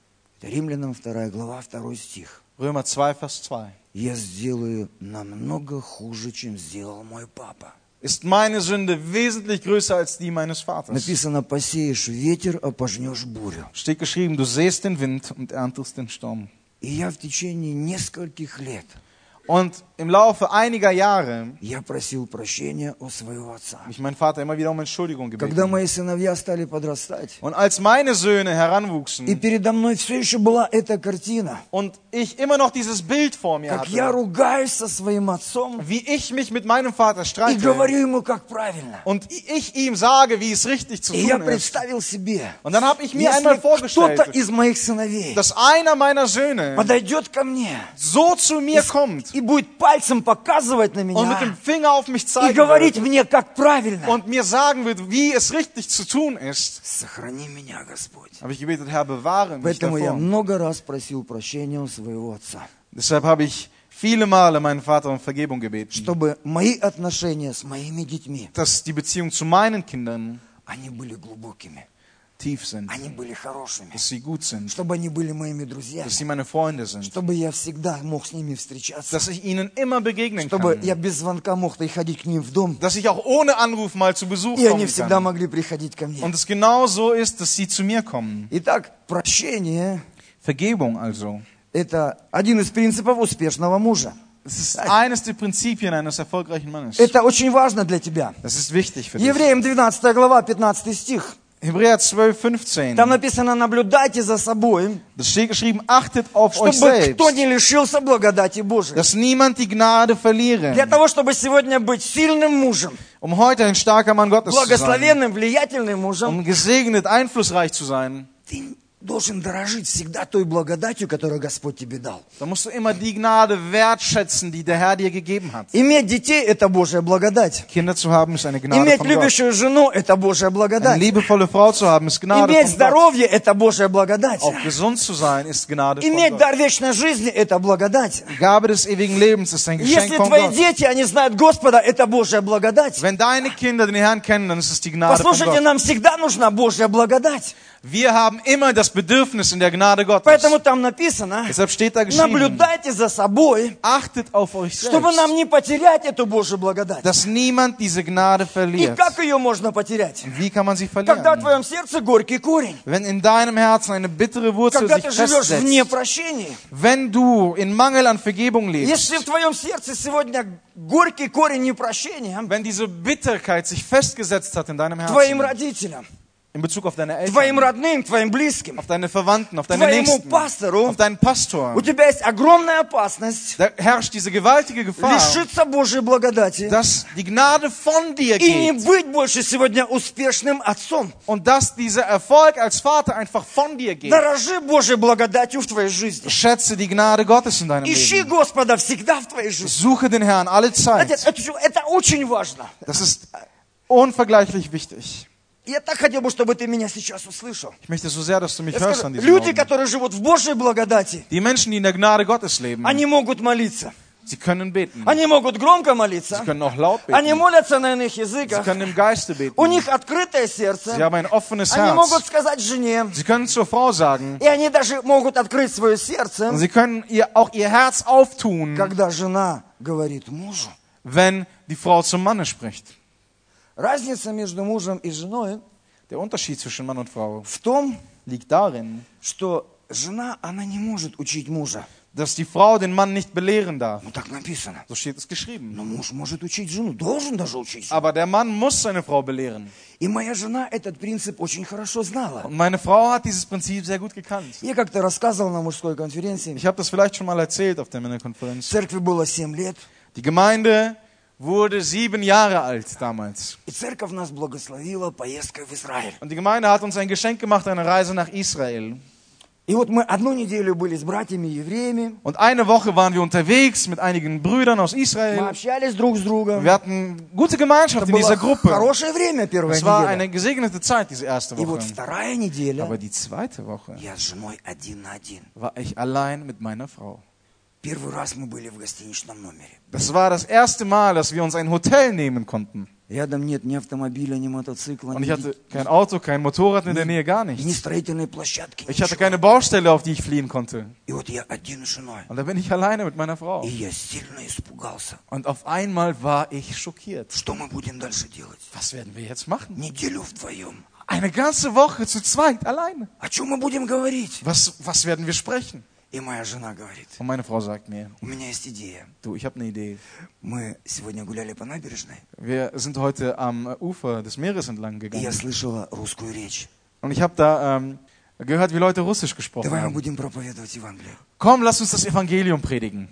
Римлянам вторая глава, второй стих. Römer zwei, Vers zwei. Я сделаю намного хуже, чем сделал мой папа. Ist meine Sünde wesentlich größer als die meines Vaters? Написано, посеешь ветер, а пожнешь бурю. Steht geschrieben, du säst den Wind und erntest den Sturm. И я в течение нескольких лет Und im Laufe einiger Jahre я просил прощения у своего отца. habe ich meinen Vater immer wieder um Entschuldigung Когда gebeten. мои сыновья стали подрастать, Und als meine Söhne и heranwuchsen передо мной все еще была эта картина, und ich immer noch dieses Bild vor mir как я hatte, ругаюсь со своим отцом wie ich mich mit meinem Vater и streite говорю ему, как правильно. und ich ihm sage, wie es richtig zu И я tun ist. представил себе, Und dann habe ich mir если einmal кто-то vorgestellt, из моих сыновей dass einer meiner Söhne подойдет ко мне so zu mir kommt и будет пальцем показывать на und mit меня dem Finger auf mich и zeigen говорить wird мне, как правильно. und mir sagen wird, wie es richtig zu tun ist, Сохрани меня, Господь. habe ich gebetet, Herr, bewahre mich Поэтому я davor. много раз просил прощения у своего отца, Deshalb habe ich viele Male meinen Vater um Vergebung gebeten, чтобы мои отношения с моими детьми, dass die Beziehung zu meinen Kindern они были глубокими, tief sind, они были хорошими, dass sie gut sind, чтобы они были моими друзьями, dass sie meine Freunde sind, чтобы я всегда мог с ними встречаться, dass ich ihnen immer begegnen чтобы kann, я без звонка мог приходить к ним в дом, dass ich auch ohne Anruf mal zu Besuch и они kommen всегда kann. могли приходить ко мне. Und es genau so ist, dass sie zu mir kommen. Итак, прощение Vergebung also. – это один из принципов успешного мужа. Das ist eines der Prinzipien eines erfolgreichen Mannes. Это очень важно для тебя. Das ist wichtig für dich. Евреям двенадцатая глава, пятнадцатый стих. Hebräer zwölf, fünfzehn. Там написано, наблюдайте за собой, Da steht geschrieben, achtet auf euch чтобы selbst, кто не лишился благодати Божией. dass niemand die Gnade verliere. Для того, чтобы сегодня быть сильным мужем, Um heute ein starker Mann Gottes zu sein, благословенным, влиятельным мужем, um gesegnet, einflussreich zu sein, ты должен дорожить всегда той благодатью, которую Господь тебе дал. dann musst du immer die Gnade wertschätzen, die der Herr dir gegeben hat. Иметь детей – это Божья благодать. Kinder zu haben ist eine Gnade Иметь von Gott. любящую жену – это Божья Eine благодать. liebevolle Frau zu haben ist Gnade Иметь von Gott. здоровье – это Божья благодать. Auch gesund zu sein ist Gnade von Иметь Gott. дар вечной жизни – это благодать. Die Gabe des ewigen Lebens ist ein Geschenk Если von твои Gott. дети, они знают Господа, это Божья благодать. Wenn deine Kinder den Herrn kennen, dann ist es die Gnade von Послушайте, Gott. нам всегда нужна Божья благодать. Wir haben immer das Bedürfnis in der Gnade Gottes. Поэтому там написано, Deshalb steht da geschrieben, наблюдайте за собой, achtet auf euch чтобы нам selbst, не потерять эту Божью благодать. dass niemand diese Gnade И verliert. как ее можно потерять? Wie kann man sie Когда в verlieren? твоем сердце горький корень. Wenn in deinem Herzen eine bittere Wurzel Когда sich ты живешь вне festsetzt, прощения. wenn du in Mangel an Vergebung lebst, Если в твоем сердце сегодня горький корень непрощения, wenn diese Bitterkeit sich festgesetzt hat in deinem твоим Herzen, родителям, in Bezug auf deine твоим Eltern, родным, твоим близким, auf deine Verwandten, auf deine твоему Nächsten, пастору, auf deinen Pastor, у тебя есть огромная опасность da herrscht diese gewaltige Gefahr, лишиться Божьей благодати dass die Gnade von dir и не geht быть больше сегодня успешным отцом. und dass dieser Erfolg als Vater einfach von dir geht. Дорожи Божьей благодатью в твоей жизни. Schätze die Gnade Gottes in deinem Ищи Leben. Господа всегда в твоей жизни. Suche den Herrn alle Знаете, Zeit. Это, это очень важно. Das ist unvergleichlich wichtig. Я так хотел бы, чтобы ты меня сейчас услышал. Ich möchte so sehr, dass du mich Я hörst скажу, an diesem люди, Morgen. которые живут в Божьей благодати, Die Menschen, die in der Gnade Gottes leben, они могут молиться. sie können beten. Они могут громко молиться. Sie können auch laut Они beten. молятся на иных Sie языках. können im Geiste beten. У них открытое Sie сердце. haben ein offenes Они могут Herz. сказать жене. Sie können zur Frau sagen, И они даже могут открыть свое und сердце, sie können ihr auch ihr Herz auftun, когда жена говорит мужу. wenn die Frau zum Manne spricht. Разница между мужем и женой Der Unterschied zwischen Mann und Frau в том, liegt darin, что жена, она не может учить мужа. dass die Frau den Mann nicht belehren darf. Ну так написано. So steht es geschrieben. Но муж может учить жену, должен даже учить. Aber der Mann muss seine Frau belehren. И моя жена этот принцип очень хорошо знала. Und meine Frau hat dieses Prinzip sehr gut gekannt. Я как-то рассказывал на мужской конференции. Ich habe das vielleicht schon mal erzählt auf der Männerkonferenz. В церкви было семь лет. Die Gemeinde wurde sieben Jahre alt damals. И церковь нас благословила поездкой в Израиль. Und die Gemeinde hat uns ein Geschenk gemacht, eine Reise nach Israel. И вот мы одну неделю были с братьями-евреями. Und eine Woche waren wir unterwegs mit einigen Brüdern aus Мы Israel. общались друг с другом. Wir hatten gute Gemeinschaft Это in dieser было Gruppe. хорошее время, первая Es war неделя. eine gesegnete Zeit, diese erste И вот Woche. вторая неделя Aber die zweite Woche я с женой один на один. war ich allein mit meiner Frau. Первый раз мы были в гостиничном номере. Das war das erste Mal, dass wir uns ein Hotel nehmen konnten. Рядом нет ни автомобиля, ни мотоцикла, Und ни, ich hatte kein Auto, kein Motorrad in der Nähe, gar ни nichts. строительной площадки, Ich hatte ничего. keine Baustelle, auf die ich fliehen konnte. И вот я один с женой. Und da bin ich alleine mit meiner И Frau. я сильно испугался. Und auf einmal war ich schockiert. Что мы будем дальше делать? Was werden wir jetzt machen? Неделю вдвоем. Eine ganze Woche zu zweit, alleine. О чем мы будем говорить? Was, was werden wir sprechen? И моя жена говорит, Und meine Frau sagt mir, у меня есть идея. du, ich habe eine Idee. Мы сегодня гуляли по набережной, Wir sind heute am Ufer des Meeres entlang и я gegangen. слышала русскую речь. Und ich habe da ähm, gehört, wie Leute Russisch gesprochen Давай мы haben. будем проповедовать Евангелие. Komm, lass uns das Evangelium predigen.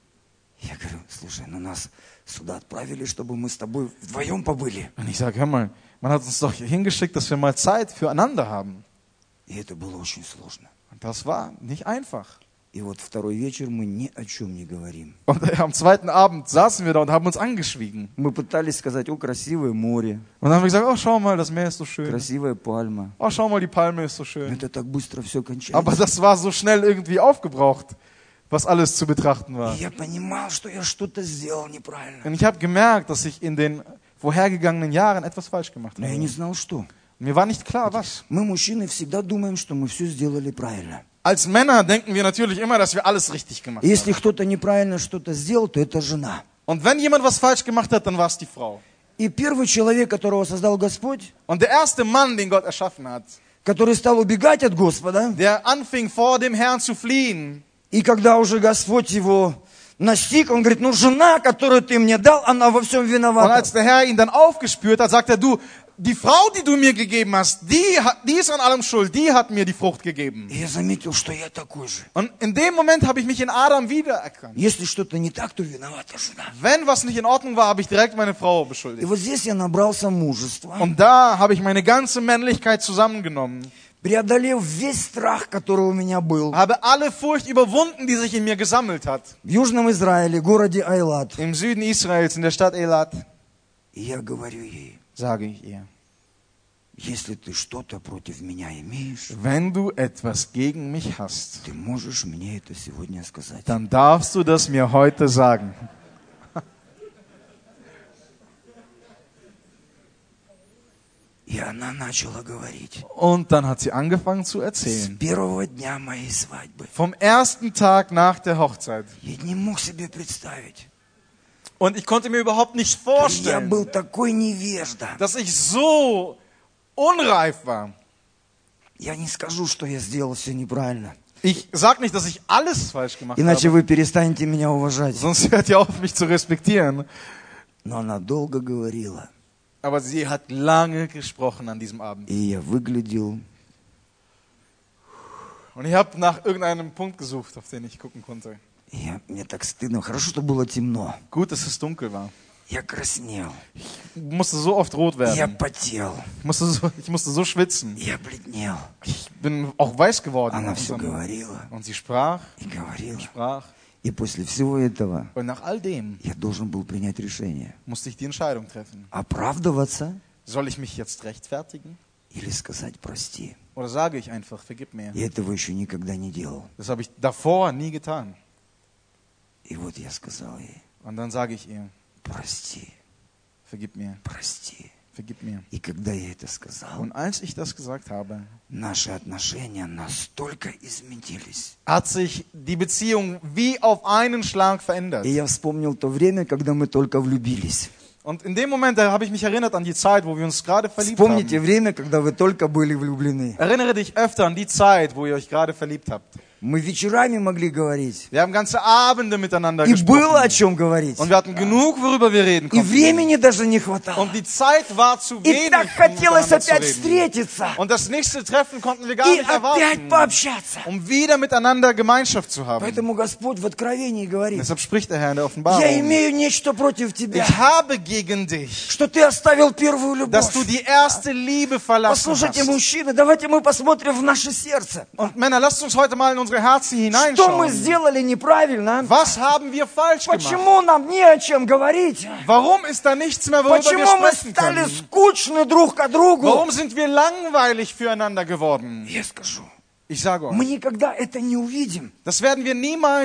Я говорю, слушай, ну нас сюда отправили, чтобы мы с тобой вдвоем побыли. Und ich sage, hör mal, man hat uns doch hier hingeschickt, dass wir mal Zeit füreinander haben. И это было очень сложно. Und das war nicht einfach. И вот второй вечер мы ни о чем не говорим. Und äh, am zweiten Abend saßen wir da und haben uns angeschwiegen. Мы пытались сказать, о, красивое море, Und dann haben wir gesagt, oh, schau mal, das Meer ist so schön. красивая пальма. Oh, schau mal, die Palme ist so Но schön. это так быстро все Aber кончается. das war so schnell irgendwie aufgebraucht, was alles zu betrachten war. И я понимал, что я что-то сделал неправильно. Und ich habe gemerkt, dass ich in den vorhergegangenen Jahren etwas falsch gemacht Но я habe. не знал, что. Mir war nicht klar, was. Мы, мужчины, всегда думаем, что мы все сделали правильно. Als Männer denken wir natürlich immer, dass wir alles richtig gemacht И если haben. кто-то неправильно что-то сделал, то это жена. Und wenn jemand was falsch gemacht hat, dann war es die Frau. И первый человек, которого создал Господь, Und der erste Mann, den Gott erschaffen hat, который стал убегать от Господа, der anfing, vor dem Herrn zu fliehen, и когда уже Господь его настиг, он говорит, ну жена, которую ты мне дал, она во всем und виновата. als der Herr ihn dann aufgespürt hat, sagt er, du, die Frau, die du mir gegeben hast, die, hat, die ist an allem schuld, die hat mir die Frucht gegeben. И я заметил, что я такой же. Und in dem Moment habe ich mich in Adam wiedererkannt. Если что-то не так, то виновата жена. Wenn was nicht in Ordnung war, habe ich direkt meine Frau И beschuldigt. вот здесь я набрался мужества, Und da habe ich meine ganze Männlichkeit zusammengenommen, преодолев весь страх, который у меня был. habe alle Furcht überwunden, die sich in mir gesammelt hat. В Южном Израиле, городе Айлат. Im Süden Israels, in der Stadt Elat, И я говорю ей, sage ich ihr, если ты что-то против меня имеешь, wenn du etwas gegen mich hast, ты можешь мне это сегодня сказать. dann darfst du das mir heute sagen. И она начала говорить. Und dann hat sie angefangen zu С erzählen. первого дня моей свадьбы. Vom ersten Tag nach der Hochzeit. Я не мог себе представить. Und ich konnte mir überhaupt nicht Я vorstellen, был такой невежда. dass ich so unreif war. Я не скажу, что я сделал все неправильно. Ich sag nicht, dass ich alles falsch gemacht Иначе habe, вы перестанете меня уважать. sonst hört ihr auf, mich zu respektieren. Но она долго говорила. Aber sie hat lange gesprochen an diesem Abend. И я выглядел. Und ich habe nach irgendeinem Punkt gesucht, auf den ich gucken konnte. И я, мне так стыдно. Хорошо, что было темно. Gut, dass es dunkel war. Я краснел. Ich musste so oft rot Я werden. потел. Ich musste so, ich musste so schwitzen. Я бледнел. Ich bin auch weiß geworden. Она Und, все dann, говорила und sie sprach, и говорила. sprach. И после всего этого Und nach all dem я должен был принять решение. musste ich die Entscheidung treffen. Оправдываться Soll ich mich jetzt rechtfertigen? или сказать прости. Oder sage ich einfach, vergib mir? Я этого еще никогда не делал. Das habe ich davor nie getan. И вот я сказал ей, Und dann sage ich ihr, прости, vergib mir, прости. vergib mir. И когда я это сказал, Und als ich das gesagt habe, наши отношения настолько изменились. hat sich die Beziehung wie auf einen Schlag verändert. И я вспомнил то время, когда мы только влюбились. Und in dem Moment, da habe ich mich erinnert an die Zeit, wo wir uns gerade verliebt Вспомните haben. время, когда вы только были влюблены. Erinnere dich öfter an die Zeit, wo ihr euch gerade verliebt habt. Мы вечерами могли говорить. Wir haben ganze Abende miteinander И было о gesprochen. чем говорить. Und wir hatten genug, worüber wir reden И konnten. времени даже не хватало. Und die Zeit war zu И wenig, так um хотелось miteinander zu опять reden. встретиться. Und das nächste Treffen konnten wir gar И nicht опять erwarten, пообщаться. um wieder miteinander Gemeinschaft zu haben. Поэтому Господь в Откровении говорит, Deshalb spricht der Herr in der я Offenbarung. имею нечто против тебя, Ich habe gegen dich, что ты оставил первую dass du любовь. die erste Liebe verlassen Послушайте, hast. мужчины, давайте мы посмотрим в наше сердце. Und Männer, lasst uns heute mal in unsere Herzen Что мы hineinschauen. сделали неправильно? Was haben wir falsch gemacht? Почему нам не о чем говорить? Warum ist da nichts mehr, worüber wir Почему мы sprechen стали können? скучны друг к другу? Warum sind wir langweilig füreinander geworden? Я скажу, Ich sage мы euch, никогда это не увидим. das werden wir niemals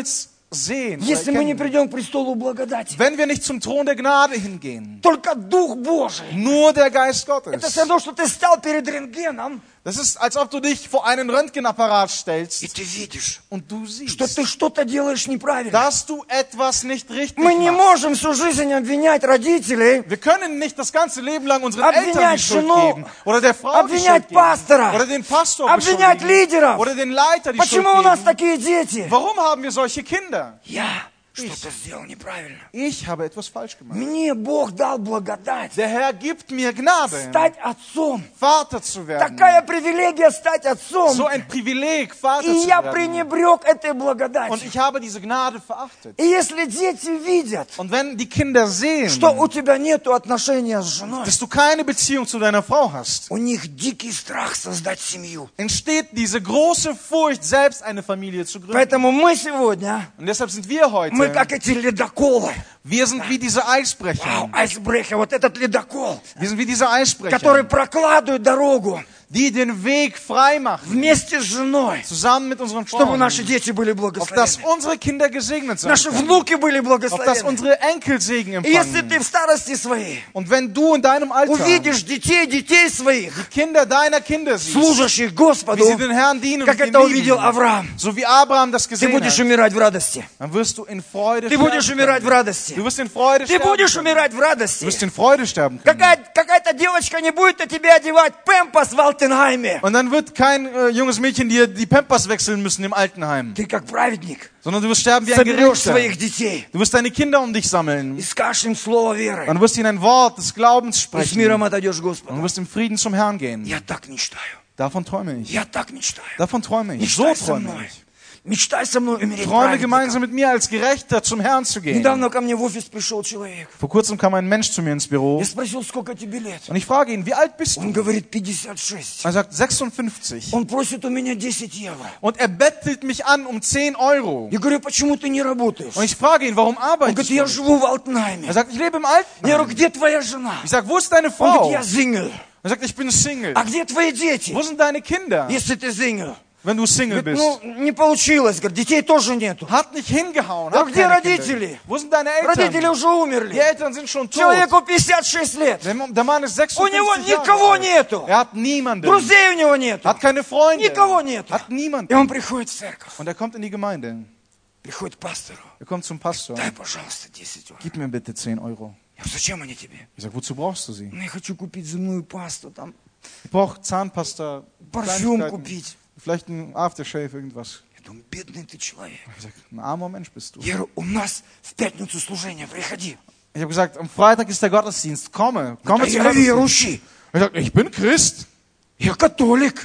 sehen, oder если мы не erkennen, придем к престолу благодати. wenn wir nicht zum Thron der Gnade hingehen. Только Дух Божий. Nur der Geist Это Gottes. все равно, что ты стал перед рентгеном, Das ist, als ob du dich vor einen Röntgenapparat и stellst ты видишь, und du что siehst, ты что-то делаешь неправильно. dass du etwas nicht richtig Мы не machst. можем всю жизнь обвинять родителей, Wir können nicht das ganze Leben lang unseren Обвинять Eltern die Schuld жену, geben oder der Frau die обвинять Schuld geben пастора, oder den Pastor обвинять beschuldigen лидеров. oder den Leiter die Почему у Schuld нас geben. такие дети? Warum haben wir solche Kinder? Я что-то сделал неправильно. Ich habe etwas falsch gemacht. Мне Бог дал благодать Der Herr gibt mir Gnade, стать отцом. Vater zu werden. Такая привилегия стать отцом. So ein Privileg, Vater И zu я werden. пренебрег этой Und благодатью. ich habe diese Gnade verachtet. И если дети видят, Und wenn die Kinder sehen, что у тебя нет отношения с женой, dass du keine Beziehung zu deiner Frau hast, у них дикий страх создать семью. entsteht diese große Furcht, selbst eine Familie zu gründen. Поэтому мы сегодня, Und deshalb sind wir heute, мы как эти ледоколы. wir sind wie diese Вау, Eisbrecher. айсбрехер, вот этот ледокол, Wir sind wie diese Eisbrecher, который прокладывает дорогу die den Weg frei machen, вместе с женой, zusammen mit unseren чтобы Frauen, наши дети были auf dass благословены. unsere Kinder gesegnet sein Наши können, внуки были auf dass благословены. unsere Enkel Segen И если ты empfangen. в старости своей Und wenn du in deinem Alter увидишь детей, детей своих, Kinder deiner Kinder siehst, служащих wie Господу, sie den Herrn dienen как und это ihn увидел lieben, Авраам, so wie Abraham das ты gesehen будешь hat, умирать в радости. dann wirst du in Freude Ты будешь sterben умирать в können. радости. Du wirst in Freude Ты sterben будешь können. умирать в Du радости. wirst in Freude sterben können. Какая, какая-то девочка не будет на тебя одевать пемпас в Алтенхайме. Und dann wird kein äh, junges Mädchen dir die Pampers wechseln müssen im Altenheim, Ты как праведник sondern du wirst sterben wie ein соберешь Gerechter. своих детей Du wirst deine Kinder um dich и sammeln. скажешь им слово веры. Und du wirst ihnen ein Wort des Glaubens И с sprechen. миром отойдешь к Und Господу. du wirst im Frieden zum Herrn gehen. Я так мечтаю. Davon träume ich. Я так мечтаю. Davon träume ich. So Мечтай со träume мной. ich. Мечтай со мной умереть Träume праведником. gemeinsam mit mir als Gerechter zum Herrn zu gehen. Недавно ко мне в офис пришел человек. Vor kurzem kam ein Mensch zu mir ins Büro Я спросил, сколько тебе лет? und ich frage ihn, wie alt bist du? Он говорит, пятьдесят шесть. Er sagt sechsundfünfzig. Он просит у меня десять евро. Und er bettelt mich an um zehn Euro. Я говорю, почему ты не работаешь? Und ich frage ihn, warum Он arbeitest говорит, du я nicht? живу в Алтенхайме. Er sagt, ich lebe im Я говорю, Altenheim. где твоя жена? Ich sage, wo ist deine Он Frau? говорит, я сингл. Er sagt, ich bin Single. А где твои дети? Wo sind deine Kinder, Если ты сингл. wenn du Single Говорит, bist? ну, не получилось. Говорит, детей тоже нету. Hat nicht hingehauen. Ja, Hat где keine родители? Kinder. Wo sind deine Родители Eltern? уже Die умерли. Eltern sind schon tot. Человеку пятьдесят шесть лет. Der, der Mann ist У него sechsundfünfzig никого Jahre alt. нету. Er hat niemanden. Друзей у него нету. Hat keine Freunde. Никого нету. Hat niemanden. И он приходит в церковь. Und er kommt in die Gemeinde. Приходит к пастору. Er kommt zum Pastor. Дай, пожалуйста, десять евро. Gib mir bitte zehn Euro. Я говорю, зачем они тебе? Ich sage, wozu brauchst du sie? Ну, я хочу купить зубную пасту, там, Ich brauche Zahnpasta, парфюм Kleinigkeiten, купить. vielleicht ein Aftershave, irgendwas. Я думаю, бедный ты человек. Ich sage, ein armer Mensch bist du. Я говорю, у нас в пятницу служение, приходи. Ich habe gesagt, am Freitag ist der Gottesdienst. Komme, А komme zum я Gottesdienst. верующий. Ich sage, ich bin Christ. Я католик.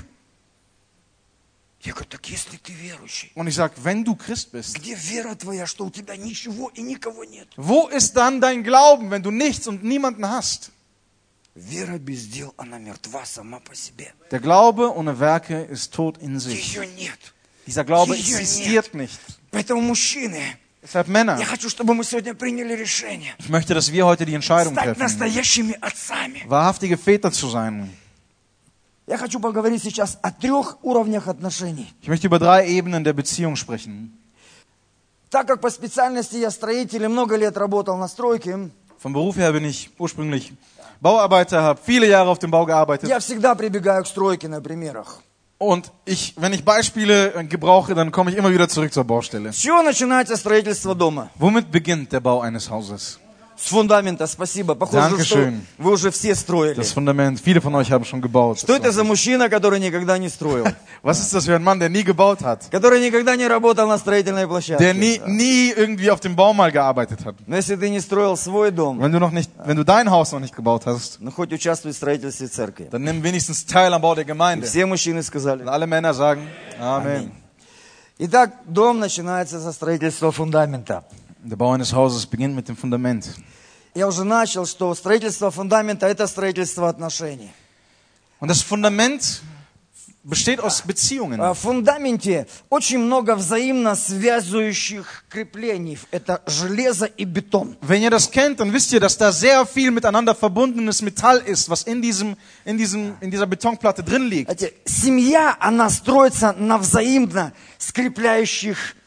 Я говорю, так если ты верующий, Und ich sage, wenn du Christ bist, где вера твоя, что у тебя ничего и никого нет? wo ist dann dein Glauben, wenn du nichts und niemanden hast? Вера без дел, она мертва сама по себе. Der Glaube ohne Werke ist tot in sich. Ее нет. Dieser Glaube Ее existiert nicht. Поэтому, мужчины, Deshalb Männer, я хочу, чтобы мы сегодня приняли решение ich möchte, dass wir heute die Entscheidung стать treffen, настоящими отцами. wahrhaftige Väter zu sein. Я хочу поговорить сейчас о трех уровнях отношений. Ich möchte über drei Ebenen der Beziehung sprechen. Так как по специальности я строитель и много лет работал на стройке, Vom Beruf her bin ich ursprünglich Bauarbeiter, habe viele Jahre auf dem Bau gearbeitet. я всегда прибегаю к стройке на примерах. Und ich, wenn ich Beispiele gebrauche, dann komme ich immer wieder zurück zur Baustelle. С чего начинается строительство дома? Womit beginnt der Bau eines Hauses? С фундамента, спасибо. Похоже, что Dankeschön. вы уже все строили. Das Fundament. Viele von euch haben schon gebaut. Что это за мужчина, который никогда не строил? Was ist das für ein Mann, der nie gebaut hat? Который никогда не работал на строительной Der площадке? nie, nie irgendwie auf dem Bau mal gearbeitet hat. Но если ты не строил свой дом, Wenn du noch nicht, wenn du dein Haus noch nicht gebaut hast, ну хоть участвуй в строительстве церкви. dann nimm wenigstens teil am Bau der Gemeinde. Все мужчины сказали. Und alle Männer sagen Amen. Итак, дом начинается со строительства фундамента. Der Bau eines Hauses beginnt mit dem Fundament. Я уже начал, что строительство фундамента – это строительство отношений. Und das Fundament besteht aus Beziehungen. В фундаменте очень много взаимно связывающих креплений. Это железо и бетон. Wenn ihr das kennt, dann wisst ihr, dass da sehr viel miteinander verbundenes Metall ist, was in diesem, in diesem, in dieser Betonplatte drin liegt. Знаете, семья, она строится на взаимно скрепляющих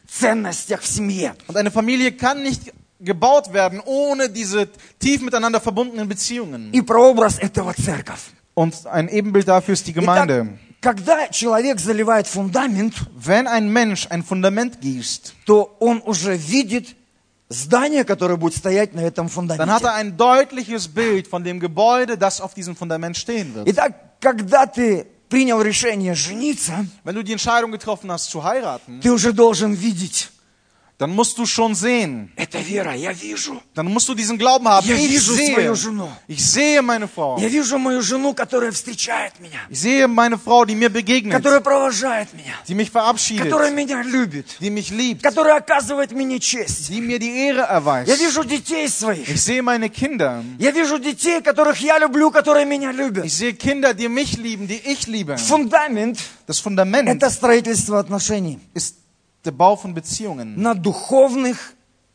ценностях в семье. Und eine Familie kann nicht gebaut werden ohne diese tief miteinander verbundenen Beziehungen. И прообраз этого церковь. Und ein Ebenbild dafür ist die Gemeinde. Итак, когда человек заливает фундамент, Wenn ein Mensch ein Fundament gießt, то он уже видит здание, которое будет стоять на этом dann hat фундаменте. er ein deutliches Bild von dem Gebäude, das auf diesem Fundament stehen wird. Итак, когда ты принял решение жениться, Wenn du die Entscheidung getroffen hast zu heiraten, ты уже должен видеть. dann musst du schon sehen. Это вера, я вижу. Dann musst du diesen Glauben haben. Я Ich вижу sehe, свою жену. ich sehe meine Frau. Я вижу мою жену, которая встречает меня, Ich sehe meine Frau, die mir begegnet, которая провожает меня, die mich verabschiedet, которая меня любит, die mich liebt, которая оказывает мне честь. die mir die Ehre erweist. Я вижу детей своих. Ich sehe meine Kinder. Я вижу детей, которых я люблю, которые меня любят. Ich sehe Kinder, die mich lieben, die ich liebe. Фундамент Das Fundament – это строительство отношений ist der Bau von Beziehungen на духовных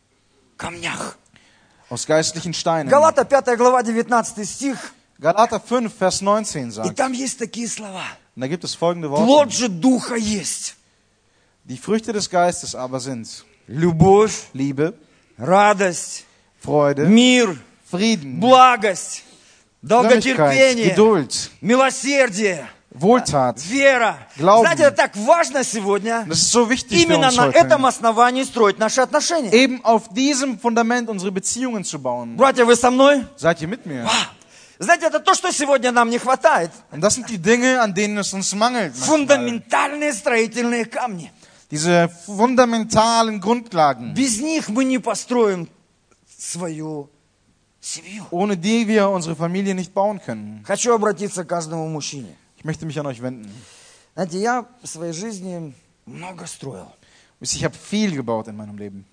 камнях. aus geistlichen Steinen. Галата пятая глава, девятнадцатый стих. Galater fünf, Vers neunzehn И sagt, там есть такие слова. und da gibt es folgende Плод Worte. же духа есть. Die Früchte des Geistes aber sind Любовь, Liebe, радость, Freude, мир, Frieden, благость, Frömmigkeit, долготерпение, Geduld, милосердие, Wohltat. вера. Glauben. Знаете, это так важно сегодня. Das ist so wichtig für Именно uns на этом heute. основании строить наши отношения. Eben auf diesem Fundament unsere Beziehungen zu bauen. Братья, вы со мной? Seid ihr mit mir? Знаете, это то, что сегодня нам не хватает. Und das sind die Dinge, an denen es uns mangelt. manchmal. Фундаментальные строительные камни. Diese fundamentalen Grundlagen, Без них мы не построим свою семью. ohne die wir unsere Familie nicht bauen können. Хочу обратиться к каждому мужчине. Ich möchte mich an euch wenden. Знаете, я в своей жизни много строил. Wisst ihr, Ich habe viel gebaut in meinem Leben.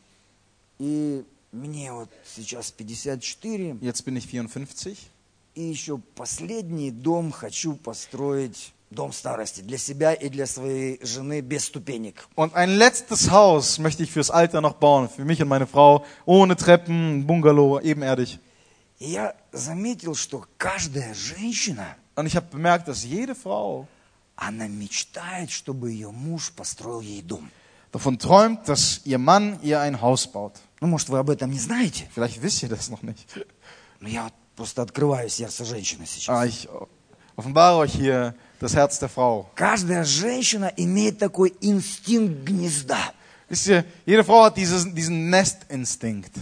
И мне вот сейчас пятьдесят четыре. Jetzt bin ich vierundfünfzig. И еще последний дом хочу построить, дом старости, для себя и для своей жены без ступенек. Und ein letztes Haus möchte ich fürs Alter noch bauen. Für mich und meine Frau. Ohne Treppen, Bungalow, ebenerdig. И я заметил, что каждая женщина, Und ich habe bemerkt, dass jede Frau она мечтает, чтобы ее муж построил ей дом. davon träumt, dass ihr Mann ihr ein Haus baut. Ну, может, вы об этом не знаете, Vielleicht wisst ihr das noch nicht. но я вот просто открываю сердце женщины сейчас. Aber ich offenbare euch hier das Herz der Frau. Каждая женщина имеет такой инстинкт гнезда. Wisst ihr, jede Frau hat dieses, diesen Nestinstinkt.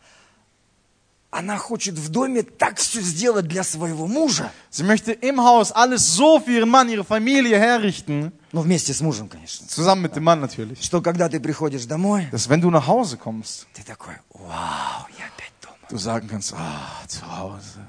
Она хочет в доме так все сделать для своего мужа, Sie möchte im Haus alles so für ihren Mann, ihre Familie herrichten, ну, вместе с мужем, конечно, zusammen mit dem Mann natürlich, что когда ты приходишь домой, dass wenn du nach Hause kommst, ты такой, вау, я опять дома. du sagen kannst, ah, zu Hause.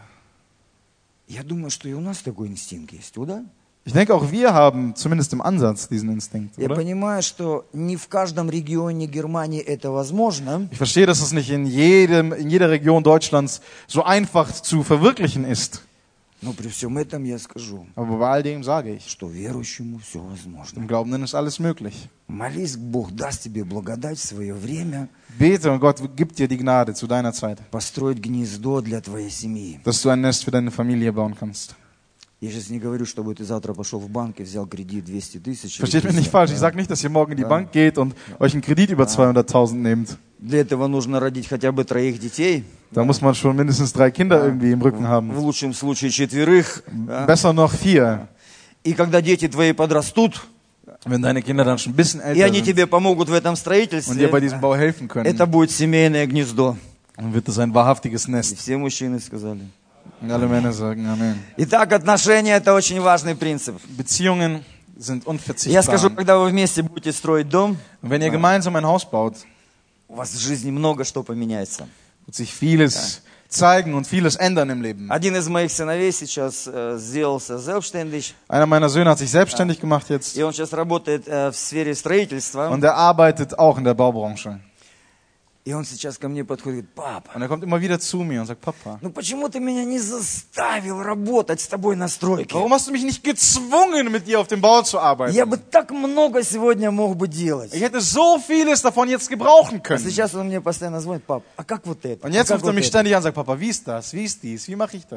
Я думаю, что и у нас такой инстинкт есть, да? Ich denke, auch wir haben zumindest im Ansatz diesen Instinkt, Я oder? понимаю, что не в каждом регионе Германии это возможно, Ich verstehe, dass es nicht in jedem, in jeder Region Deutschlands so einfach zu verwirklichen ist. но при всем этом я скажу, Aber bei all dem sage ich, что верующему все возможно. im Glaubenden ist alles möglich. Молись, Бог даст тебе благодать в свое время Bete und Gott gibt dir die Gnade zu deiner Zeit, построить гнездо для твоей семьи. dass du ein Nest für deine Familie bauen kannst. Я сейчас не говорю, чтобы ты завтра пошел в банк и взял кредит двести тысяч. Versteht mich nicht falsch, ich sage nicht, dass ihr morgen in die Bank geht und euch einen Kredit über zweihunderttausend nehmt. Для этого нужно родить хотя бы троих детей, Da muss man schon mindestens drei Kinder irgendwie im Rücken в haben. лучшем случае четверых. Да? Besser noch vier. И когда дети твои подрастут, Wenn deine Kinder dann schon ein bisschen и älter они sind тебе помогут в этом und строительстве, dir bei diesem Bau helfen können, это будет семейное гнездо. dann wird es ein wahrhaftiges И Nest. все мужчины сказали. Und alle Männer sagen Amen. Итак, отношения – это очень важный принцип. Beziehungen sind Я скажу, unverzichtbar. когда вы вместе будете строить дом, Und wenn ihr gemeinsam ein Haus baut, у вас в жизни много что поменяется. wird sich vieles zeigen und vieles ändern im Leben. Один из моих сыновей сейчас э, сделался selbstständig, Einer meiner Söhne hat sich selbstständig gemacht jetzt и он сейчас работает э, в сфере строительства. und er arbeitet auch in der Baubranche. И он сейчас ко мне подходит, папа, Und er kommt immer wieder zu mir und sagt, Papa, ну почему ты меня не заставил работать с тобой на стройке? warum hast du mich nicht gezwungen, mit dir auf dem Bau zu arbeiten? Я бы так много сегодня мог бы делать. Ich hätte so vieles davon jetzt gebrauchen А können. сейчас он мне постоянно звонит, пап, а как вот это? Und А jetzt как ruft er вот mich это?» ständig an und sagt, Papa, wie ist das? Wie ist dies? Wie mache ich das?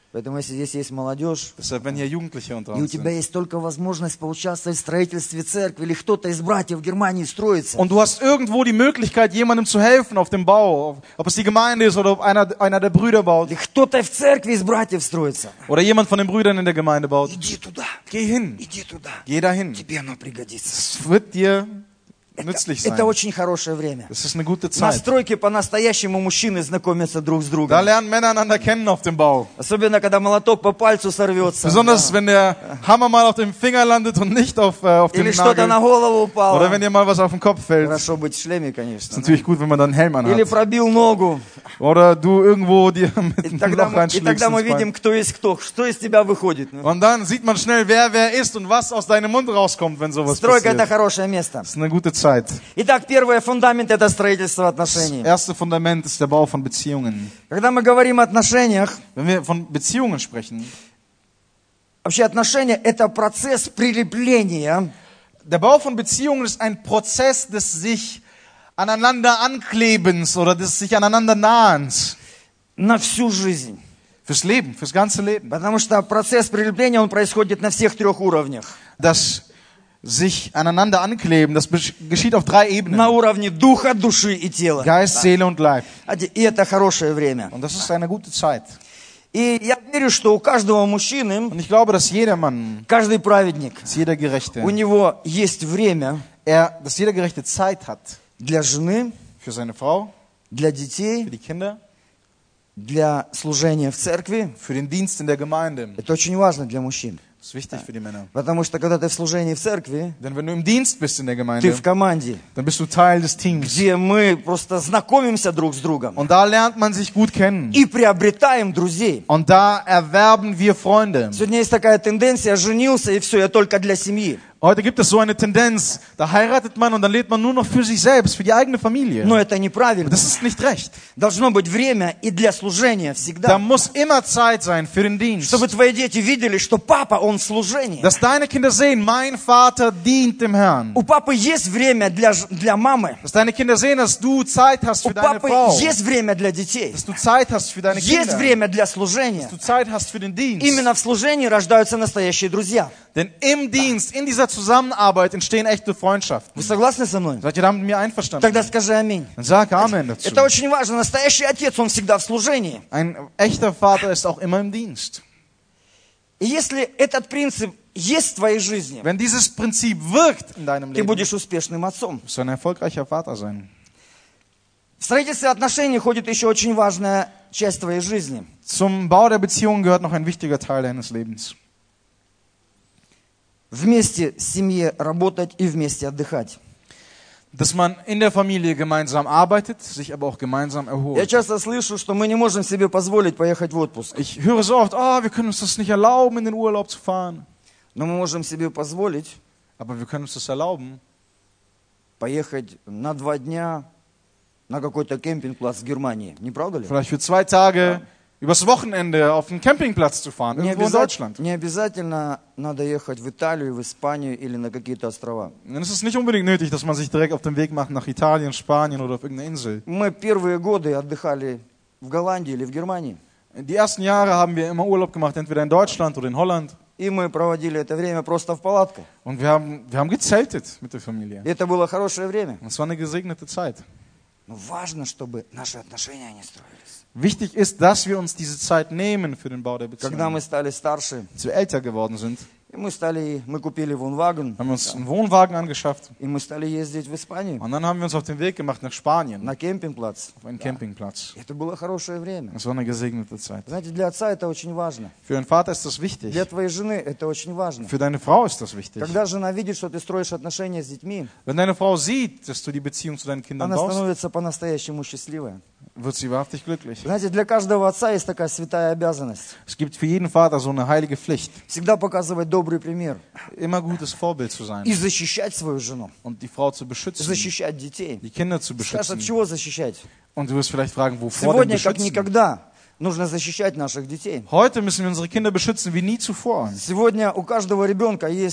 Поэтому если здесь есть молодежь, Deshalb, wenn hier Jugendliche unter и у uns тебя sind, есть только возможность поучаствовать в строительстве церкви, или кто-то из братьев в Германии строится, und du hast irgendwo die Möglichkeit, jemandem zu helfen auf dem Bau, ob es die Gemeinde ist oder ob einer, einer der Brüder baut или кто-то в церкви из братьев строится, oder jemand von den Brüdern in der Gemeinde baut, иди туда, geh hin, иди туда, geh dahin. тебе оно пригодится. Es wird dir nützlich Это sein. очень хорошее время. Das ist eine gute На Zeit. стройке по-настоящему мужчины знакомятся друг с Da другом. lernen Männer einander kennen auf dem Bau. Особенно, когда молоток по пальцу сорвется. Besonders, wenn der Hammer mal auf dem Finger landet und nicht auf, äh, auf dem Или что-то на Nagel. голову упало. Oder wenn dir mal was auf den Kopf fällt. Хорошо быть в шлеме, Ist конечно. natürlich gut, wenn man dann einen Helm Или anhat. пробил ногу. Oder du irgendwo dir mit И einem тогда, Loch мы, и reinschlägst тогда мы ins Bein. видим, кто есть кто. Что из тебя выходит. ну. Und dann sieht man schnell, wer wer ist und was aus deinem Mund rauskommt, wenn sowas Стройка — это passiert. хорошее место. Das ist eine gute Zeit. Итак, первый фундамент — это строительство Das отношений. erste Fundament ist der Bau von Beziehungen. Когда мы говорим о отношениях, Wenn wir von Beziehungen sprechen, вообще отношения — это процесс прилепления der Bau von Beziehungen ist ein Prozess des sich aneinander anklebens oder des sich aneinander nahens. на всю жизнь. Fürs Leben, fürs ganze Leben. Потому что процесс прилепления, он происходит на всех трех уровнях. Das sich aneinander ankleben, das besch- geschieht auf drei На Ebenen. уровне духа, души и тела. Geist, Seele und Leib. И это хорошее время. Und das ist eine gute Zeit. И я верю, что у каждого мужчины, Und ich glaube, dass jeder Mann, каждый праведник, dass jeder Gerechte, у него есть время er, dass jeder Gerechte Zeit hat для жены, für seine Frau, для für детей, die Kinder, для служения в церкви. für den Dienst in der Gemeinde. Это очень важно для мужчин. Das ist wichtig für die Männer. Потому что когда ты в служении в церкви, Denn wenn du im Dienst bist in der ты Gemeinde, в команде, dann bist du Teil des Teams. где мы просто знакомимся друг с другом Und da lernt man sich gut kennen. и приобретаем друзей. Und da erwerben wir Freunde. Сегодня есть такая тенденция: женился и все, я только для семьи. Heute gibt es so eine Tendenz, da heiratet man und dann lebt man nur noch für sich selbst, für die eigene Familie. Но это неправильно. Das ist nicht recht. Должно быть время и для служения Da всегда. muss immer Zeit sein für den Dienst. Чтобы твои дети видели, что папа, он в служении. Dass deine Kinder sehen, mein Vater dient dem Herrn. У папы есть время для, ж- для мамы. Dass deine Kinder sehen, dass du Zeit hast У für deine папы Frau. есть время для детей. Dass du Zeit hast für deine Есть Kinder. время для служения. Dass du Zeit hast für den Dienst. Именно в служении рождаются настоящие друзья. Denn im Dienst, in dieser Zusammenarbeit entstehen echte Freundschaften. Вы согласны со мной? Seid ihr damit mit mir einverstanden? Тогда скажи аминь. Dann sag Amen dazu. Это очень важно. Настоящий отец, он всегда в служении. Ein echter Vater ist auch immer im Dienst. И если этот принцип есть в твоей жизни, Wenn dieses Prinzip wirkt in deinem ты Leben, будешь успешным отцом. wirst du ein erfolgreicher Vater sein. В строительстве отношений ходит еще очень важная часть твоей жизни. Zum Bau der Beziehung gehört noch ein wichtiger Teil deines Lebens. Вместе в семье работать и вместе отдыхать. Dass man in der Familie gemeinsam arbeitet, sich aber auch gemeinsam Я erholt. часто слышу, что мы не можем себе позволить поехать в отпуск. Ich höre so oft, oh, wir können uns das nicht erlauben, in den Urlaub zu fahren. Но мы можем себе позволить Aber wir können uns das erlauben, поехать на два дня на какой-то кемпинг-плац в Германии. Не правда ли? vielleicht für zwei Tage übers Wochenende auf einen Campingplatz zu fahren, Не irgendwo in обязательно, Deutschland. не обязательно надо ехать в Италию, в Испанию или на какие-то острова. Dann ist es nicht unbedingt nötig, dass man sich direkt auf den Weg macht nach Italien, Spanien oder auf irgendeine Insel. Мы первые годы отдыхали в Голландии или в Германии. Die ersten Jahre haben wir immer Urlaub gemacht, entweder in Deutschland oder in Holland. И мы проводили это время просто в палатках. Und wir haben, wir haben gezeltet mit der Familie. И это было хорошее время. Und es war eine gesegnete Zeit. Но важно, чтобы наши отношения не строились. Wichtig ist, dass wir uns diese Zeit nehmen für den Bau der Когда Beziehung. мы стали старше, Als wir älter geworden sind, и мы, stали, мы купили вунваген, haben wir uns einen Wohnwagen angeschafft. и мы стали ездить в Испанию Und dann haben wir uns auf den Weg gemacht nach Spanien, на кемпинг-плац. auf einen Campingplatz. Это было хорошее время. Das war eine gesegnete Zeit. Знаете, для отца это очень важно. Für einen Vater ist das wichtig. Для твоей жены это очень важно. Für deine Frau ist das wichtig. Когда жена видит, что ты строишь отношения с детьми, Wenn deine Frau sieht, dass du die Beziehung zu deinen Kindern она baust, становится по-настоящему счастливой. wird sie wahrhaftig glücklich. Знаете, для каждого отца есть такая святая обязанность. Es gibt für jeden Vater so eine heilige Pflicht, Всегда показывать добрый пример. immer gutes Vorbild zu sein И защищать свою жену. und die Frau zu beschützen, Защищать детей. die Kinder zu Скажешь, от beschützen. чего защищать? Und du wirst vielleicht fragen, wovor denn Сегодня, как beschützen? никогда, нужно защищать наших детей. Heute müssen wir unsere Kinder beschützen wie nie zuvor. Сегодня у каждого ребенка есть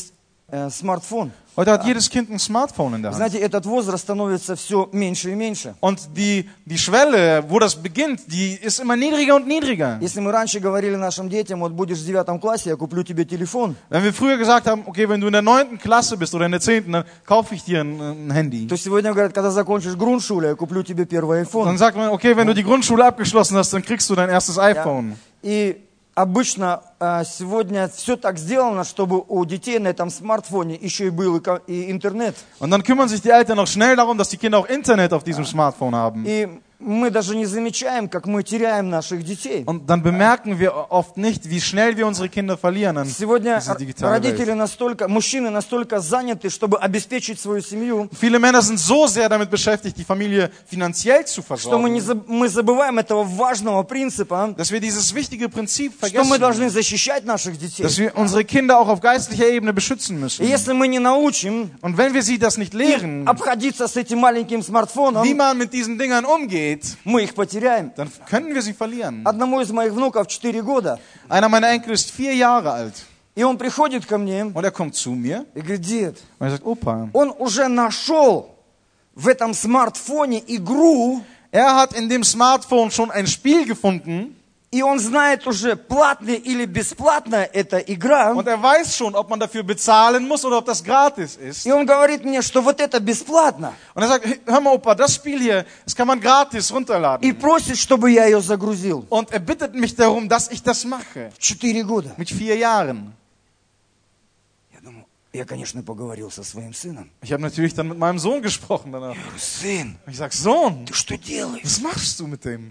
э, смартфон. Heute hat jedes Kind ein Smartphone in der Hand. Знаете, этот возраст становится все меньше и меньше. Und die, die Schwelle, wo das beginnt, die ist immer niedriger und niedriger. Если мы раньше говорили нашим детям, вот будешь в девятом классе, я куплю тебе телефон, Wenn wir früher gesagt haben, okay, wenn du in der neunten Klasse bist oder in der zehnten, dann kaufe ich dir ein, ein Handy. то сегодня говорят, когда закончишь Grundschule, я куплю тебе первый Dann iPhone. sagt man, okay, wenn du die Grundschule abgeschlossen hast, dann kriegst du dein erstes iPhone. И обычно э, сегодня все так сделано, чтобы у детей на этом смартфоне еще и был и, ко- и интернет. Und dann kümmern sich die Eltern noch schnell darum, dass die Kinder auch Internet auf diesem Smartphone haben. И мы даже не замечаем, как мы теряем наших детей. Und dann bemerken wir oft nicht, wie schnell wir unsere Kinder verlieren an Сегодня diese digitale родители Welt. настолько, мужчины настолько заняты, чтобы обеспечить свою семью, Viele Männer sind so sehr damit beschäftigt, die Familie finanziell zu что мы, не versorgen, заб- мы забываем этого важного принципа, dass wir dieses wichtige Prinzip что мы должны vergessen, защищать наших детей. dass wir unsere Kinder auch auf geistlicher Ebene beschützen И müssen. если мы не научим Und wenn wir sie das nicht lehren, обходиться с этим маленьким смартфоном, wie man mit diesen Dingern umgeht, мы их потеряем. dann können wir sie verlieren. Одному из моих внуков четыре года, Einer meiner Enkel ist vier Jahre alt и он приходит ко мне und er kommt zu mir и говорит, дед, und er sagt, Opa, он уже нашел в этом смартфоне игру, er hat in dem Smartphone schon ein Spiel gefunden и он знает уже, платная или бесплатная эта игра. und er weiß schon, ob man dafür bezahlen muss oder ob das gratis ist. И он говорит мне, что вот это бесплатно. Und er sagt, "Hey, hör mal Opa, das Spiel hier, das kann man gratis И runterladen. просит, чтобы я ее загрузил. Und er bittet mich darum, dass ich das mache. В четыре года. Mit vier Jahren. Я думаю, я, конечно, поговорил со своим сыном. Ich habe natürlich dann mit meinem Sohn gesprochen danach. Я говорю, сын, Und ich sag, Sohn, ты что делаешь? was machst du mit dem?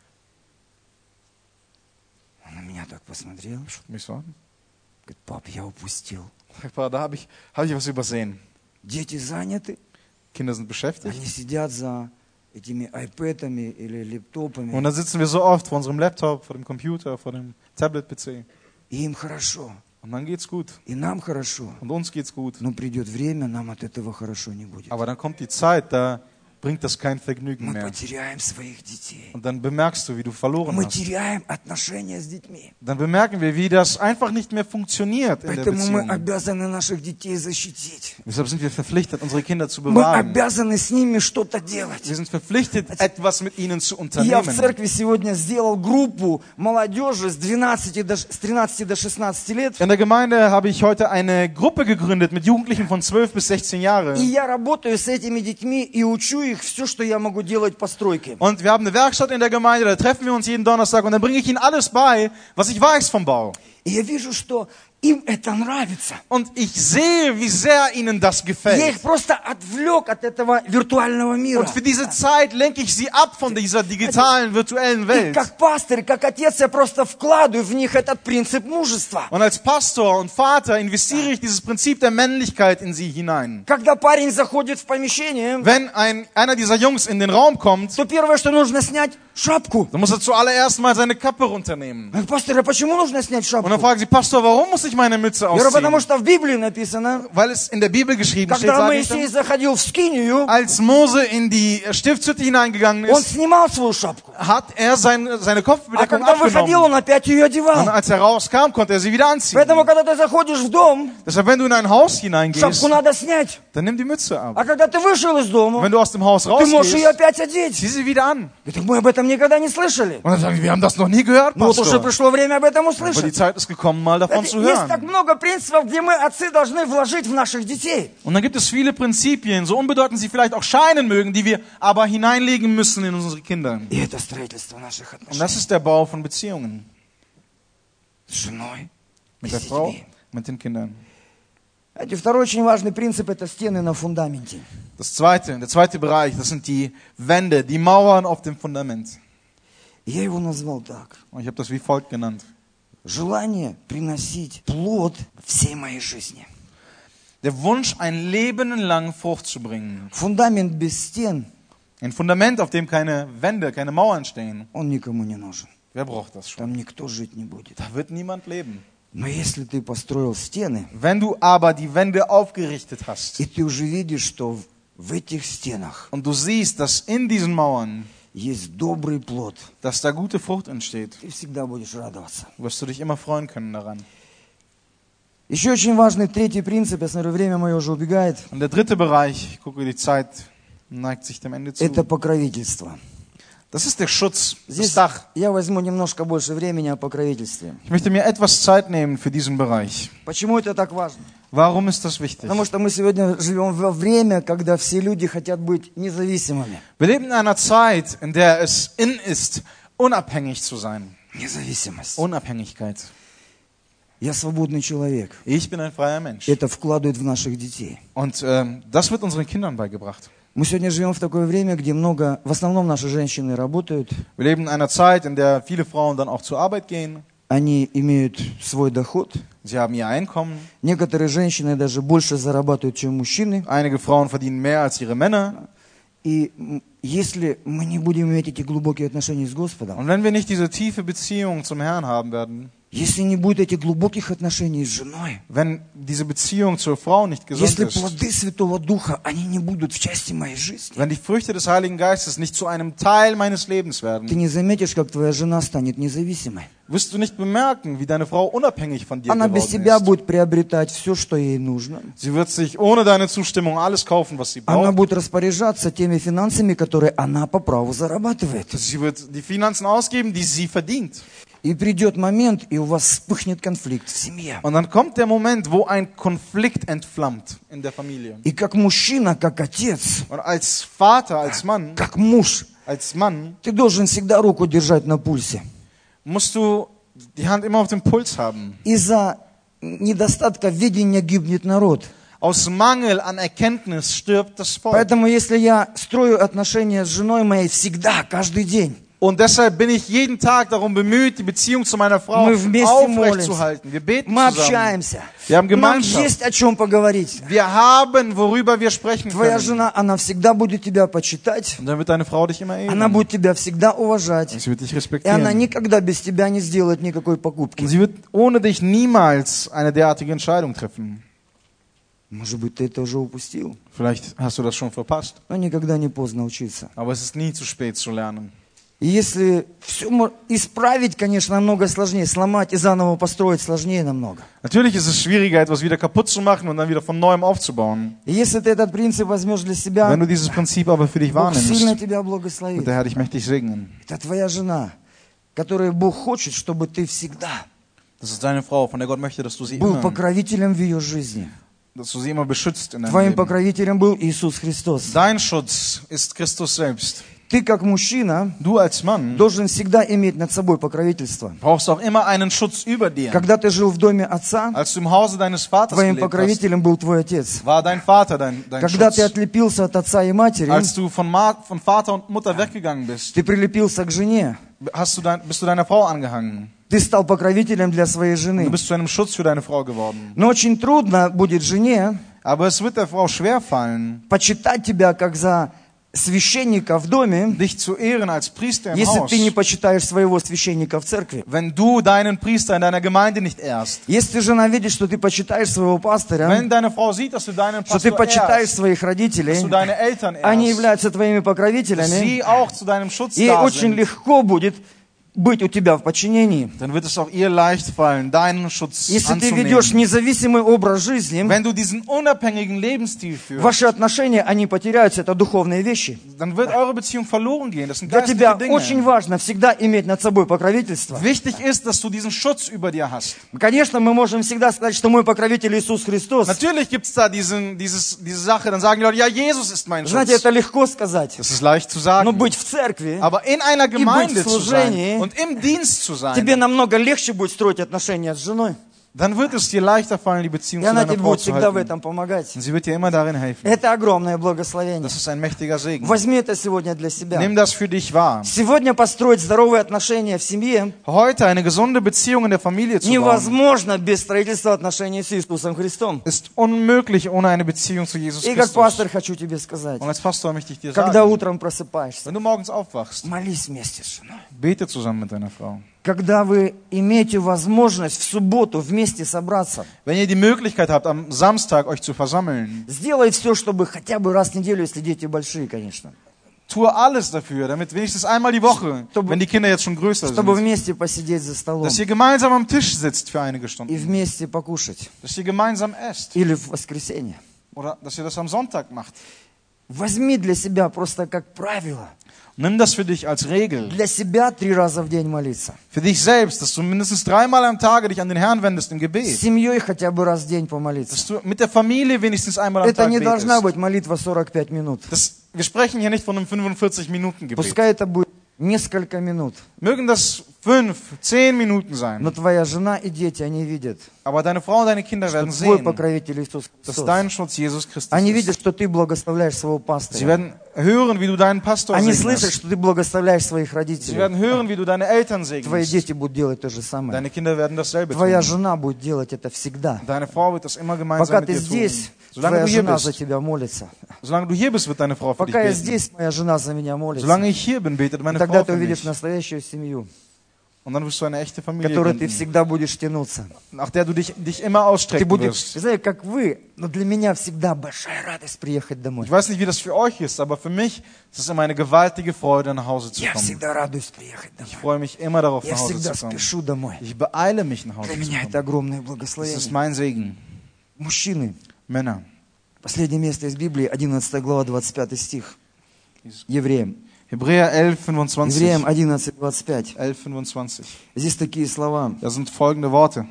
Он на меня так посмотрел. Guck mich so an. Говорит, пап, я упустил. Papa, da habe ich, hab ich was übersehen. Дети заняты, Kinder sind beschäftigt. они сидят за этими айпэдами или лэптопами, Und dann sitzen wir so oft vor unserem Laptop, vor dem Computer, vor dem Tablet-P C. и им хорошо, Und dann geht's gut. и нам хорошо. Und uns geht's gut. Но придет время, нам от этого хорошо не будет. Aber dann kommt die Zeit, da bringt das kein Vergnügen Мы mehr. потеряем своих детей. Und dann bemerkst du, wie du verloren Мы hast. теряем отношения с детьми. Dann bemerken wir, wie das einfach nicht mehr funktioniert in der Поэтому мы Beziehung. обязаны наших детей защитить. Deshalb sind wir verpflichtet, unsere Kinder zu Мы bewahren. обязаны с ними что-то делать. Wir sind verpflichtet, etwas mit ihnen zu И я в unternehmen. церкви сегодня сделал группу молодежи с, двенадцати до, с тринадцати до шестнадцати лет. In der Gemeinde habe ich heute eine Gruppe gegründet mit Jugendlichen von zwölf bis sechzehn Jahre. И я работаю с этими детьми и учу их все, что я могу делать по стройке. Und wir haben eine Werkstatt in der Gemeinde, da treffen wir uns jeden Donnerstag und dann bringe ich ihnen alles bei, was ich weiß vom Bau. И я вижу, что им это нравится. Und ich sehe, wie sehr ihnen das Я gefällt. их просто отвлек от этого виртуального мира. Und für diese Zeit lenke ich sie ab von dieser digitalen, virtuellen И Welt. как пастырь, как отец, я просто вкладываю в них этот принцип мужества. Und als Pastor und Vater investiere ich dieses Prinzip der Männlichkeit in sie hinein. Когда парень заходит в помещение, Wenn ein, einer dieser Jungs in den Raum kommt, то первое, что нужно снять, шапку. dann muss er zuallererst mal seine Kappe runternehmen. Я говорю, пастор, а почему нужно снять Und шапку? dann fragen sie, Pastor, warum muss ich meine Mütze Я говорю, потому ausziehen? что в Библии написано, Weil es in der Bibel geschrieben steht, когда sage ich Моисей dann, заходил в скинию, als Mose in die Stiftshütte hineingegangen он ist, снимал свою шапку. hat er sein, seine А Kopfbedeckung когда выходил, abgenommen. он опять ее Und одевал. als er rauskam, konnte er sie wieder anziehen. Поэтому, когда ты заходишь в дом, Deshalb, wenn du in ein Haus hineingehst, шапку надо снять. dann nimm die Mütze ab. А когда ты вышел из дома, Wenn du aus dem Haus ты можешь ее rausgehst, опять одеть. zieh sie wieder an. И так мы об этом никогда не слышали. Und dann sagen die, wir haben das noch nie gehört, Ну вот уже Pastor. пришло время об этом Aber die услышать. Zeit ist gekommen, mal davon zu Есть так hören. много принципов, где мы, отцы, должны вложить в наших детей. Und dann gibt es viele Prinzipien, so unbedeutend sie vielleicht auch scheinen mögen, die wir aber hineinlegen müssen in unsere Kinder. И это строительство наших Und отношений das ist der Bau von Beziehungen. с женой и Mit с der Frau, детьми. mit den Kindern. Знаете, второй очень важный принцип – это стены на фундаменте. Das zweite, der zweite Bereich, das sind die Wände, die Mauern auf dem Fundament. Я его назвал так. Und ich habe das wie folgt genannt. Желание приносить плод всей моей жизни. Der Wunsch, ein Leben lang Frucht zu bringen. Фундамент без стен, Ein Fundament, auf dem keine Wände, keine Mauern stehen. он никому не нужен. Wer braucht das schon? Там никто жить не будет. Da wird niemand leben. Но если ты построил стены, Wenn du aber die Wände aufgerichtet hast и ты уже видишь, что в- в этих стенах und du siehst, dass in diesen Mauern, есть добрый плод, dass da gute Frucht entsteht, ты всегда будешь радоваться. wirst du dich immer freuen können daran. Еще очень важный третий принцип, я смотрю, время мое уже убегает, Und der dritte Bereich, ich gucke, die Zeit neigt sich dem Ende zu. это покровительство. Das ist der Schutz, das Здесь Dach. я возьму немножко больше времени о покровительстве. Ich möchte mir etwas Zeit nehmen für diesen Bereich. Почему это так важно? Warum ist das wichtig? Потому что мы сегодня живем во время, когда все люди хотят быть независимыми. Wir leben in einer Zeit, in der es in ist, unabhängig zu sein. Независимость. Unabhängigkeit. Я свободный человек. Ich bin ein freier Mensch. Это вкладывает в наших детей. Und ähm, das wird unseren Kindern beigebracht. Мы сегодня живем в такое время, где много, в основном наши женщины работают, Wir leben in einer Zeit, in der viele Frauen dann auch zur Arbeit gehen. они имеют свой доход. Sie haben ihr Einkommen. Некоторые женщины даже больше зарабатывают, чем мужчины. Einige Frauen verdienen mehr als ihre Männer. И м, если мы не будем иметь эти глубокие отношения с Господом, Und wenn wir nicht diese tiefe Beziehung zum Herrn haben werden, если не будет этих глубоких отношений с женой, wenn diese Beziehung zur Frau nicht gesund если ist, плоды Святого Духа, они не будут в части моей жизни, wenn die Früchte des Heiligen Geistes nicht zu einem Teil meines Lebens ты werden, не заметишь, как твоя жена станет независимой. wirst du nicht bemerken, wie deine Frau unabhängig von dir Она без geworden тебя ist. будет приобретать все, что ей нужно. Sie wird sich ohne deine Zustimmung alles kaufen, was sie Она braucht. будет распоряжаться теми финансами, которые она по праву зарабатывает. Sie wird die Finanzen ausgeben, die sie verdient. И придет момент, и у вас вспыхнет конфликт в семье. Und dann kommt der Moment, wo ein Konflikt entflammt in der Familie. И как мужчина, как отец, Und als Vater, als Mann, как муж, als Mann, ты должен всегда руку держать на пульсе. musst du die Hand immer auf dem Puls haben. Из-за недостатка видения гибнет народ. Aus Mangel an Erkenntnis stirbt das Volk. Поэтому если я строю отношения с женой моей всегда, каждый день, Und deshalb bin ich jeden Tag darum bemüht, die Beziehung zu meiner Frau мы вместе aufrechtzuhalten. Wir молимся, beten мы zusammen. общаемся, Wir haben нам Gemeinschaft. есть о чем поговорить. Wir haben, worüber wir sprechen Твоя können. жена, она всегда будет тебя почитать, Und dann wird deine Frau dich immer она ehren. будет тебя всегда уважать, Sie wird dich и она respektieren. никогда без тебя не сделает никакой покупки. Und sie wird ohne dich niemals eine derartige Entscheidung treffen. Может быть, ты это уже упустил, Vielleicht hast du das schon verpasst. но никогда не поздно учиться. Aber es ist nie zu spät zu lernen. И если все исправить, конечно, намного сложнее, сломать и заново построить сложнее намного. Natürlich ist es schwieriger, etwas wieder kaputt zu machen und dann wieder von neuem aufzubauen. И если ты этот принцип возьмешь для себя, Wenn du dieses Prinzip aber für dich Бог сильно wahrnimmst, тебя wird благословит. der Herr dich mächtig segnen. Это твоя жена, которой Бог хочет, чтобы ты всегда Das ist deine Frau, von der Gott möchte, dass du sie был immer, покровителем в ее жизни. dass du sie immer beschützt in deinem Твоим Leben. покровителем был Иисус Христос. Dein Schutz ist Christus selbst. Ты, как мужчина, Du als Mann должен всегда иметь над собой покровительство. brauchst auch immer einen Schutz über dir. Когда ты жил в доме отца, Als du im Hause deines Vaters твоим gelebt hast, покровителем был твой отец. war dein Vater dein, dein Когда ты Schutz. отлепился от отца и матери, Als du von, Ma von Vater und Mutter weggegangen bist, ты прилепился к жене. hast du dein, bist du deiner Frau angehangen. Ты стал покровителем для своей Du жены. bist zu einem Schutz für deine Frau geworden. Но очень трудно будет жене Aber es wird der Frau schwerfallen, почитать тебя как за священника в доме, dich zu ehren als Priester im если Haus, ты не почитаешь своего священника в церкви. wenn du deinen Priester in deiner Gemeinde nicht ehrst. Если жена видит, что ты почитаешь своего пастыря, Wenn deine Frau sieht, dass du deinen что ты Pastor почитаешь ehrst, своих dass родителей, du deine Eltern они ehrst, являются твоими dass покровителями, sie auch zu deinem Schutz и da очень sind, легко будет быть у тебя в подчинении. dann wird es auch ihr leicht fallen, deinen Schutz Если ты ведешь anzunehmen. независимый образ жизни, Wenn du diesen unabhängigen Lebensstil führst, ваши отношения, они потеряются, это духовные вещи. dann wird eure Beziehung verloren gehen. Das sind Для тебя geistliche очень Dinge. важно всегда иметь над собой покровительство. Wichtig ist, dass du diesen Schutz über dir hast. Конечно, мы можем всегда сказать, что мой покровитель Иисус Христос. Natürlich gibt es da diesen, dieses, diese Sache, dann sagen die Leute, ja, Jesus ist mein Знаете, Schutz. это легко сказать. Das ist leicht zu Но sagen. быть в церкви, Aber in einer Gemeinde в zu служении, sein und im Dienst zu sein, тебе намного легче будет строить отношения с женой. dann wird es dir leichter fallen, die Beziehung И zu она deiner тебе Frau будет zu всегда в halten. этом помогать. Und sie wird dir immer darin helfen. Это огромное благословение. Das ist ein mächtiger Segen. Возьми это сегодня для себя. Nimm das für dich wahr. Сегодня построить здоровые отношения в семье Heute eine gesunde Beziehung in der Familie zu bauen, невозможно без строительства отношений с Иисусом Христом. ist unmöglich ohne eine Beziehung zu Jesus И как Christus. пастор хочу тебе сказать, Und als Pastor möchte ich dir когда sagen, утром просыпаешься, wenn du morgens aufwachst, молись вместе с женой. bete zusammen mit deiner Frau. Когда вы имеете возможность в субботу вместе собраться, Wenn ihr die Möglichkeit habt, am Samstag euch zu versammeln, сделай все, чтобы хотя бы раз в неделю, если дети большие, конечно. tue alles dafür, damit wenigstens einmal die Woche, wenn die Kinder jetzt schon größer чтобы sind, вместе посидеть за столом dass ihr gemeinsam am Tisch sitzt für einige и Stunden, вместе покушать. dass ihr gemeinsam esst Или в воскресенье. oder dass ihr das am Sonntag macht. Возьми для себя просто как правило. Nimm das für dich als Regel, Для себя три раза в день молиться. für dich selbst, dass du mindestens dreimal am Tage dich an den Herrn wendest im С Gebet, семьей хотя бы раз в день помолиться. dass du mit der Familie wenigstens einmal am Это Tag не должна betest. быть молитва сорок пять минут. Das, wir sprechen hier nicht von einem fünfundvierzig-Minuten-Gebet. Пускай это будет несколько минут. Mögen das fünf, zehn Minuten Но sein, твоя жена и дети, они видят, aber deine Frau und deine Kinder что werden твой sehen, покровитель Иисус dass Христос. dein Schutz Jesus Christus Они ist. видят, что ты благословляешь своего Sie пастыря. werden hören, wie du deinen Pastor Они слышат, segnest. что ты благословляешь своих Sie родителей. werden hören, wie du deine Eltern Твои segnest. дети будут делать то же самое. Deine Kinder werden dasselbe Твоя tun. жена будет делать это всегда. Deine Frau wird das immer gemeinsam Пока mit ты dir tun. здесь, Solange твоя du hier жена за bist, тебя молится. solange du hier bist, wird deine Frau für dich Пока я beten. здесь, моя жена за меня молится. Solange ich hier bin, betet И meine тогда Frau ты für увидишь mich. настоящую семью, Und dann wirst du eine echte к Familie которой ты gründen, всегда будешь тянуться. nach der du dich, dich immer Ты ausstrecken будешь, wirst. не знаю, как вы, но для меня всегда большая радость приехать домой. Ich weiß nicht, wie das für euch ist, aber für mich ist es immer eine gewaltige Freude, nach Hause zu Я kommen. всегда радуюсь приехать Ich домой. freue mich immer darauf, Я nach Hause всегда zu kommen. спешу домой. Ich beeile mich, nach Hause Для zu меня это kommen. огромное Das ist благословение. mein Segen. Мужчины, Männer. последнее место из Библии, одиннадцатая глава, двадцать пятый стих. Евреям. Hebräer elf, fünfundzwanzig. Евреям одиннадцать, двадцать пять. elf, fünfundzwanzig. Здесь такие слова. Da sind folgende Worte.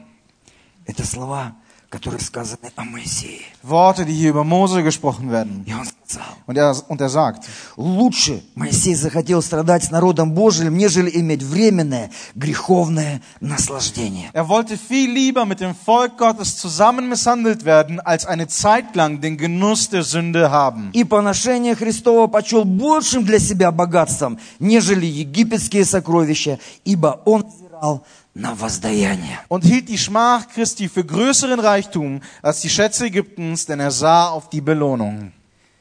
Это слова, которые сказаны о Моисее. Worte, die hier über Mose gesprochen werden. И он сказал, Und er, und er sagt, лучше Моисей захотел страдать с народом Божиим, нежели иметь временное греховное наслаждение. er wollte viel lieber mit dem Volk Gottes zusammen misshandelt werden, als eine Zeit lang den Genuss der Sünde haben. И поношение Христова почел большим для себя богатством, нежели египетские сокровища, ибо он взирал на воздаяние. Und hielt die Schmach Christi für größeren Reichtum als die Schätze Ägyptens, denn er sah auf die Belohnung.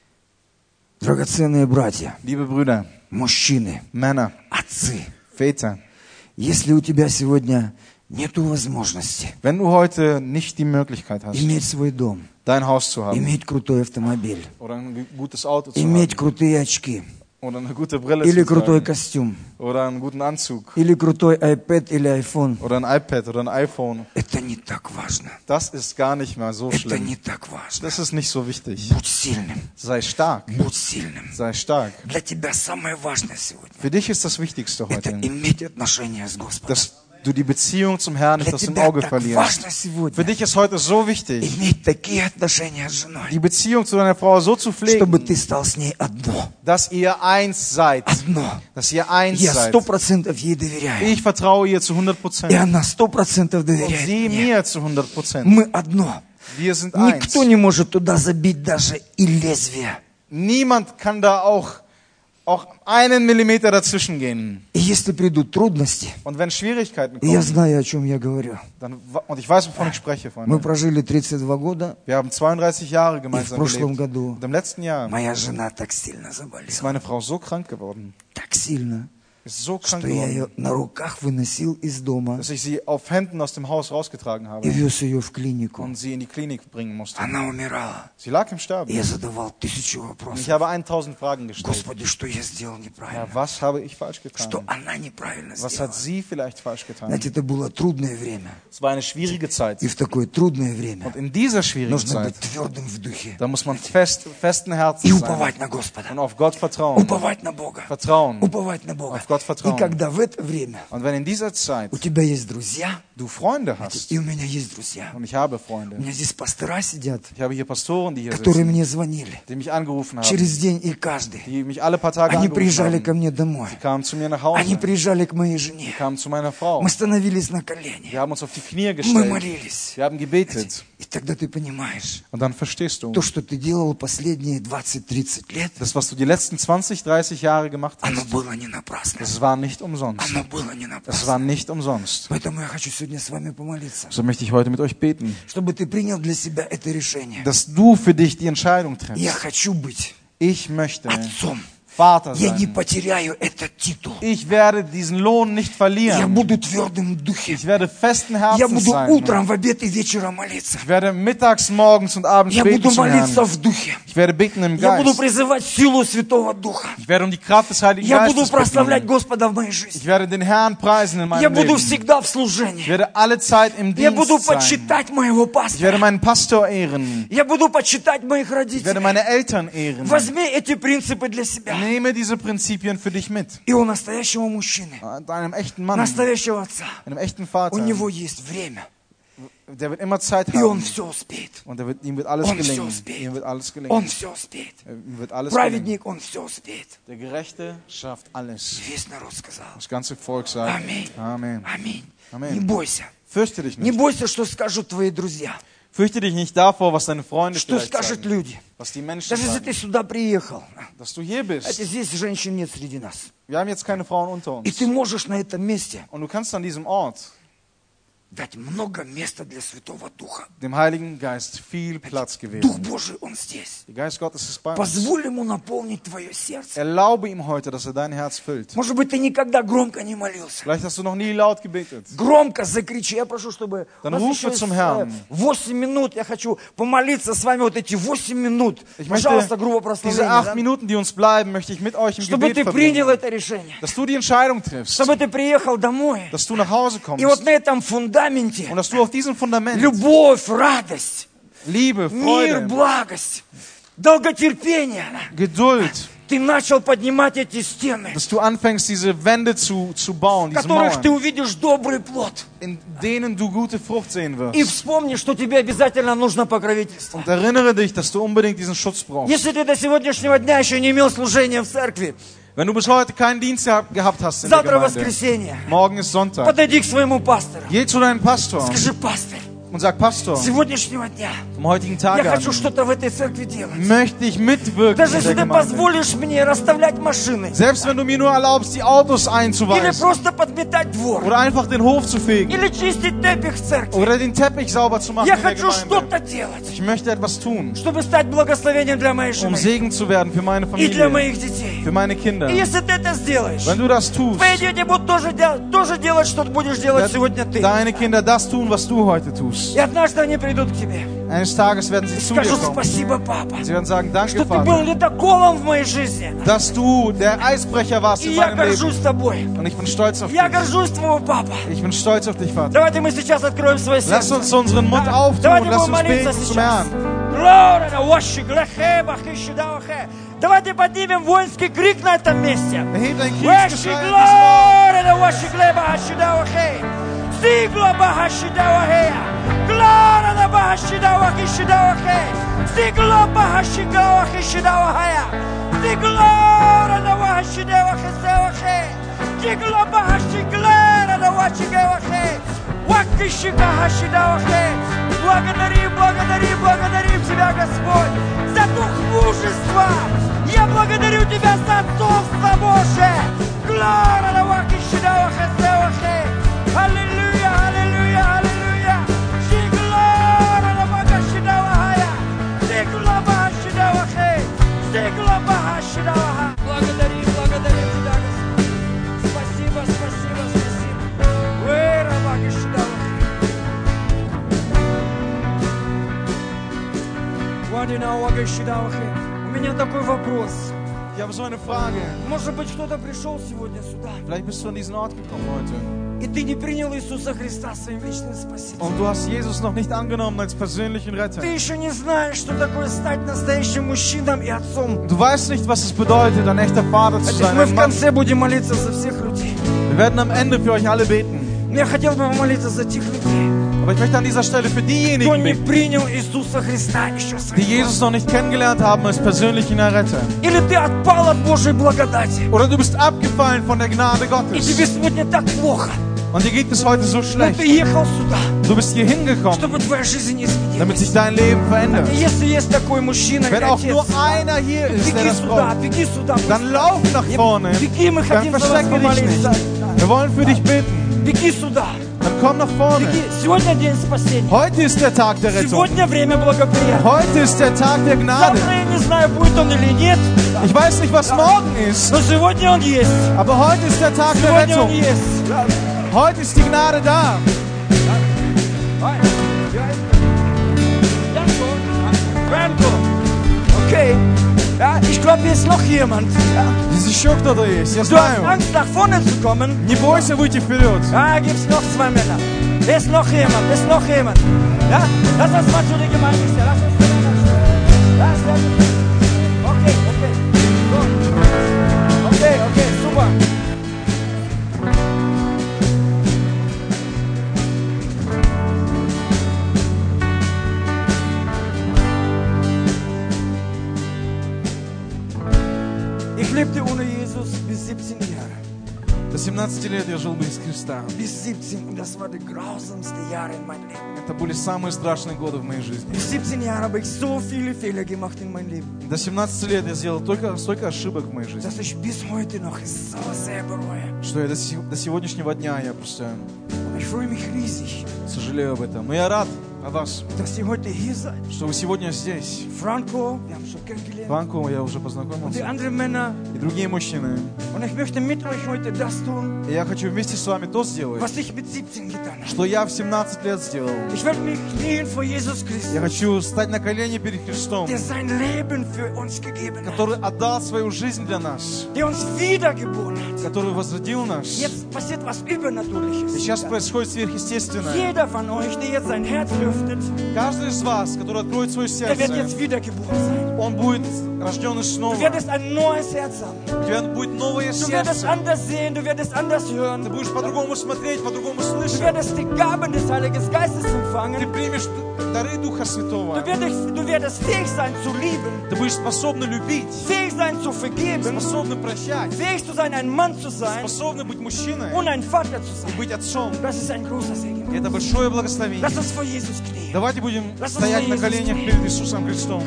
Драгоценные братья, Liebe Brüder, мужчины, Männer, отцы, Väter, если у тебя сегодня нету возможности wenn du heute nicht die Möglichkeit hast, иметь свой дом, dein Haus zu haben иметь крутой автомобиль, oder ein gutes Auto zu иметь haben крутые очки, oder eine gute Brille или zu крутой tragen костюм, oder einen guten Anzug или крутой iPad или iPhone, oder ein iPad oder ein iPhone, это не так важно. das ist gar nicht mal so Это schlimm. не так важно. Das ist nicht so wichtig. Будь сильным, Sei stark, будь сильным. sei stark. Для тебя самое важное сегодня Für dich ist das Wichtigste – это heute, иметь отношения с Господом. dass du die Beziehung zum Herrn nicht Для aus dem тебя Auge так verlierst. важно Für сегодня dich ist heute so wichtig, иметь такие отношения с женой, die Beziehung zu deiner Frau so zu чтобы pflegen, ты стал с ней одно. dass ihr eins seid. Одно. Dass ihr eins Я seid. сто процентов ей доверяю. Ich vertraue ihr zu hundert И Prozent. она сто процентов Und доверяет sie мне. mir zu hundert Prozent. Мы одно. Wir sind eins. Никто не может туда забить даже и лезвие. Niemand kann da auch, auch einen Millimeter dazwischen gehen. И если придут трудности, Und wenn Schwierigkeiten и я kommen, знаю, о чем я говорю. dann, und ich weiß, wovon ich spreche, Мы Freunde. прожили тридцать два года, Wir haben zweiunddreißig Jahre и в gemeinsam прошлом gelebt. году Und im letzten Jahr моя жена так сильно ist заболела. meine Frau so krank geworden. Так сильно, Ist so krank что я geworden, ее на руках выносил из дома dass ich sie auf Händen aus dem Haus rausgetragen и habe вез ее в клинику. und sie in die Klinik bringen musste. Она умирала. Sie lag im И Sterben. я задавал тысячу Und вопросов. ich habe tausend Fragen gestellt. Господи, что я сделал Ja, неправильно? was habe ich falsch Что getan? она неправильно Was сделала? hat sie vielleicht falsch getan? Знаете, это было трудное время. Es war eine schwierige Zeit. И в такое трудное время Und in dieser schwierigen нужно быть Zeit, твердым в духе da muss man fest, festen Herzens и sein уповать на Господа. und auf Gott vertrauen. Уповать на Бога. Vertrauen. Уповать на Бога. Auf Gott И vertrauen. когда в это время Und wenn in dieser Zeit у тебя есть друзья, du Freunde hast, и у меня есть друзья. und ich habe У Freunde, меня здесь пастора сидят, ich habe hier Pastoren, die hier которые sitzen, мне звонили die mich angerufen haben, через день и каждый. die mich alle paar Tage Они angerufen приезжали haben. ко мне домой. Die kamen zu mir nach Они Hause, приезжали к моей die жене. kamen zu meiner Frau. Мы становились на колени. Wir haben uns auf die Knie Мы gestellt, молились. wir haben gebetet. И тогда ты понимаешь, Und dann verstehst du, то, что ты делал последние двадцать-тридцать лет, das, was du die letzten zwanzig, dreißig Jahre gemacht оно hast, было не напрасно. das war nicht umsonst. Оно было не Es напрасно. war nicht umsonst. Поэтому я хочу сегодня с вами помолиться, So möchte ich heute mit euch beten, чтобы ты принял для себя это решение. dass du für dich die Entscheidung Я triffst. хочу быть Ich möchte отцом Vater Я не sein. потеряю этот титул. Ich werde diesen Lohn nicht Я verlieren. буду твердым в духе. Ich werde festen Я Herzens буду sein. утром, в обед и вечером молиться. Ich werde mittags, morgens und abends Я beten буду zum молиться Herrn. в духе. Ich werde beten im Я буду Geist. призывать силу Святого Духа. Ich werde um die Kraft des Heiligen Я буду Geistes прославлять bitten. Господа в моей Ich жизни. werde den Herrn preisen in Я meinem буду Leben. всегда в Ich служении. werde alle Zeit im Я буду Dienst sein. почитать моего Ich пастора. werde meinen Pastor ehren. Я буду почитать моих Ich werde родителей. meine Eltern ehren. Возьми эти принципы для себя. Nehme diese Prinzipien für dich mit. И у настоящего мужчины, Einem echten Mann, настоящего отца, einem echten у Vater, него есть время. der wird immer Zeit И он haben. все успеет. Und er wird, ihm wird alles Он всё gelingen. успеет. Ihm wird alles Он gelingen. все успеет. Ihm wird alles gelingen. Праведник, он все успеет. Der Gerechte schafft alles. Весь народ сказал. Das ganze Volk sagt Аминь. Amen. Аминь. Amen. Не бойся. Fürchte dich Не nicht. бойся, что скажут твои друзья. Fürchte dich nicht davor, was deine Freunde Что vielleicht скажут sagen. люди. Was die Menschen Даже если ты sagen. сюда приехал. Dass du hier Знаете, bist. здесь женщин нет среди нас. Wir haben jetzt keine Frauen unter И uns. ты можешь на этом месте Und du kannst an diesem Ort дать много места для Святого Духа. dem Heiligen Geist viel Platz Дух gewähren. Божий, Он здесь. Der Geist Gottes ist bei uns. Позволь Ему наполнить твое сердце. Erlaube ihm heute, dass er dein Herz füllt. Может быть, ты никогда громко не молился. Vielleicht hast du noch nie laut gebetet. Громко закричи. Я прошу, чтобы... У Dann нас rufe еще есть, zum э, Herrn. восемь минут. Я хочу помолиться с вами вот эти восемь минут. Ich Пожалуйста, möchte грубо diese прославление. acht Да? Minuten, die uns bleiben, möchte ich mit euch im Чтобы Gebet ты принял verbringen. это решение. Dass du die Entscheidung triffst. Чтобы ты приехал домой. Dass du nach Hause kommst. И вот на этом фундаменте Und dass du auf diesem Fundament любовь, радость, Liebe, мир, Freude, благость, долготерпение. Geduld, Ты начал поднимать эти стены, dass du anfängst, diese Wände zu, zu bauen, в diese которых ты Mauern, увидишь добрый плод. in denen du gute Frucht sehen И wirst. вспомни, что тебе обязательно нужно покровительство. Und erinnere dich, dass du unbedingt diesen Schutz brauchst. Если ты до сегодняшнего дня еще не имел служения в церкви, Wenn du bis heute keinen Dienst gehabt gehabt hast in der завтра Gemeinde, воскресенье, morgen ist Sonntag, подойди к своему пастору. geh zu deinem Pastor Скажи: пастор, und sag, Pastor, с сегодняшнего дня vom heutigen я Tage хочу an что-то в этой церкви делать. möchte ich mitwirken Даже in der если ты Gemeinde. позволишь мне расставлять машины, Selbst wenn du mir nur erlaubst, die Autos или einzuweisen просто подметать двор, oder einfach den Hof zu fegen или чистить тепих в церкви. oder den Teppich sauber zu machen Я in der хочу Gemeinde. что-то делать, Ich möchte etwas tun, чтобы стать благословением для моей um жены Segen zu werden für meine и для Familie, моих детей. für meine Kinder. И если ты это сделаешь, Wenn du das tust, твои дети будут тоже, дел- тоже делать, что будешь делать сегодня ты. deine Kinder das tun, was du heute tust. И однажды они придут к тебе Eines Tages werden sie и zu dir скажут: kommen. спасибо, папа, Sie werden sagen, danke что ты был Vater, ледоколом в моей жизни. dass du der Eisbrecher warst И in я meinem Leben. горжусь тобой. Und ich bin stolz auf Я dich. горжусь тобой, папа. Ich bin stolz auf dich, Vater. Давайте мы сейчас откроем свое Lass сердце. uns unseren Mund Да, auftun Давайте und lass будем uns молиться beten zum сейчас. Herrn. Глория на ваши грехи, бахиши давахе. Давайте поднимем воинский крик на этом месте. Erhebt ein Ваши Kriegsgeschrei an diesem Ort. глория на ваши глеба хашидавахе. Стигла бахашидавахе. Глория на бахашидавахе шидавахе. Стигла бахашидавахе шидавахе. Стигла на бахашидавахе севахе. Стигла бахашиглера на ваши гевахе. Вакишика хашидавахе. Благодарим, благодарим, благодарим Тебя, Господь, за дух мужества. Я благодарю Тебя за отцовство Божие. Глория на вакишидавахе севахе. Аллилуйя, аллилуйя, аллилуйя. Стигла на бахашидавахе. Стигла бахашидавахе. Стигла бахашидавахе. Благодарим, благодарим Тебя, Господь. Спасибо, спасибо, спасибо. Уэра бахашидавахе. Вадина вакишидавахе. У меня такой вопрос. Ich habe so eine Frage. Может быть, кто-то пришел сегодня сюда, Vielleicht bist du an diesen Ort gekommen heute и ты не принял Иисуса Христа своим вечным Спасителем. und du hast Jesus noch nicht angenommen als persönlichen Retter. Ты еще не знаешь, что такое стать настоящим мужчиной и отцом. Du weißt nicht, was es bedeutet, ein echter Vater zu sein. Мы Ein в Mann. конце будем молиться за всех людей. Wir werden am Ende für euch alle beten. Но я хотел бы помолиться за тех людей, Aber ich möchte an dieser Stelle für кто diejenigen не beten, принял Иисуса Христа еще die своим. Jesus noch nicht kennengelernt haben als persönlichen Erretter. Или ты отпал от Божьей благодати, Oder du bist abgefallen von der Gnade и Gottes. тебе сегодня так плохо, Und dir geht es heute so но schlecht. ты ехал сюда, Du bist hier hingekommen, чтобы твоя жизнь не damit изменилась. sich dein Leben verändert. И если есть такой мужчина или Wenn auch отец, nur einer hier ist, der беги das сюда, braucht, беги сюда, dann lauf nach vorne. беги, мы Dann хотим за вас verstecke dich помолиться. nicht. Wir wollen für dich beten. Беги сюда, Dann komm nach vorne. беги. Сегодня день спасения. Heute ist der Tag der Rettung. Сегодня время благоприятия. Heute ist der Tag der Gnade. Завтра я не знаю, будет он или нет. Ich weiß nicht, was morgen ist, Но сегодня Он есть. aber heute ist der Tag der Сегодня Он Rettung. есть. Heute ist die Gnade da. Franco. Okay. Ja, ich glaube, hier ist noch jemand. Ja. Здесь еще кто-то есть, я Du hast знаю. Angst, nach vorne zu kommen. Не бойся выйти вперед. Ja, gibt es noch zwei Männer. Da ist noch jemand, da ist noch jemand. Ja, lass uns mal zu der Gemeinde stellen. Lass uns Lass uns Okay, okay. Gut. Okay, okay, super. Ich lebte ohne Jesus bis siebzehn Jahre. До семнадцати лет я жил без Христа. Bis siebzehn, und das war die grausamste Jahre in meinem Leben. Это были самые страшные годы в моей жизни. Bis siebzehn Jahre habe ich so viele Fehler gemacht in meinem Leben, До семнадцати лет я сделал только столько ошибок в моей жизни, dass ich bis heute noch so sehr bereue. что я до, се- до сегодняшнего дня я просто Und ich freue mich riesig, сожалею об этом. Но я рад о вас, dass ihr heute hier seid. что вы сегодня здесь. Franco, wir haben schon kennengelernt, Франко я уже und die познакомился. anderen Männer. И другие мужчины. Und ich möchte mit euch heute das tun, И я хочу вместе с вами то сделать, was ich mit siebzehn getan habe. что я в семнадцать лет сделал. Ich werde mich knien vor Jesus Christus, Я хочу стать на колени перед Христом, der sein Leben für uns gegeben hat, который отдал свою жизнь для нас, der uns wiedergeboren hat. который возродил нас. Jetzt passiert was И Übernatürliches. сейчас происходит сверхъестественное. Jeder von euch, der jetzt sein Herz öffnet, Каждый из вас, который откроет свое der wird сердце, jetzt wiedergeboren sein. он будет рожденный снова. Du wirst ein neues Herz haben. У тебя будет новое Du wirst сердце. anders sehen, du wirst anders Ты hören. будешь по-другому смотреть, по-другому Du слышать. wirst die Gaben des Heiligen Geistes Ты empfangen. примешь дары Духа Святого. Du wirst, du wirst fähig sein zu lieben, Ты будешь способна любить, fähig sein zu vergeben, способна прощать, fähig zu sein, ein Mann zu sein способна быть мужчиной und ein Vater zu и sein. быть отцом. Das ist ein großer Segen. И это большое благословение. Lass uns vor Jesus knien. Давайте будем Lass uns стоять vor на Jesus коленях knien. перед Иисусом Христом.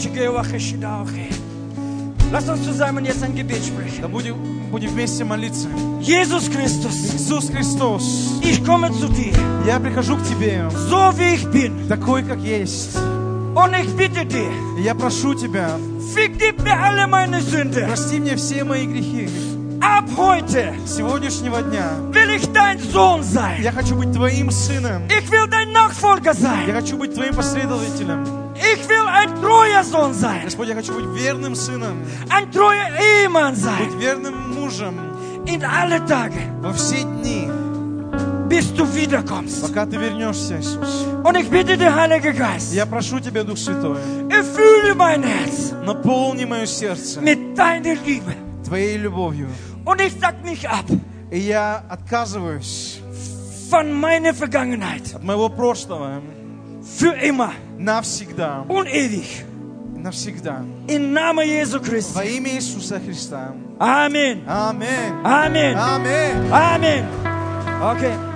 Lass uns zusammen jetzt ein Gebet sprechen. Да будем, будем вместе молиться. Jesus Christus, Иисус Христос, ich komme zu dir, я прихожу к Тебе, so wie ich bin. такой, как есть. Und ich bitte dich, И я прошу Тебя, vergib mir alle meine Sünde. прости мне все мои грехи. Ab heute С сегодняшнего дня will ich dein Sohn sein. я хочу быть Твоим сыном. Ich will dein Nachfolger Я sein. хочу быть Твоим последователем. Ich will ein treuer Sohn sein. Господь, я хочу быть верным сыном, Ein treuer Ehemann sein. быть верным мужем In alle Tage, во все дни, bis du wiederkommst. пока Ты вернешься, Иисус. Und ich bitte dich, Heiliger Geist, Я прошу Тебя, Дух Святой, erfülle mein Herz наполни мое сердце mit deiner Liebe. Твоей любовью. Und ich sag mich ab И я отказываюсь von meiner Vergangenheit. от моего прошлого Für immer навсегда, und ewig. навсегда. Im Namen Jesu Во Christi. имя Иисуса Христа. Amen. Аминь. Amen. Аминь. Amen. Okay.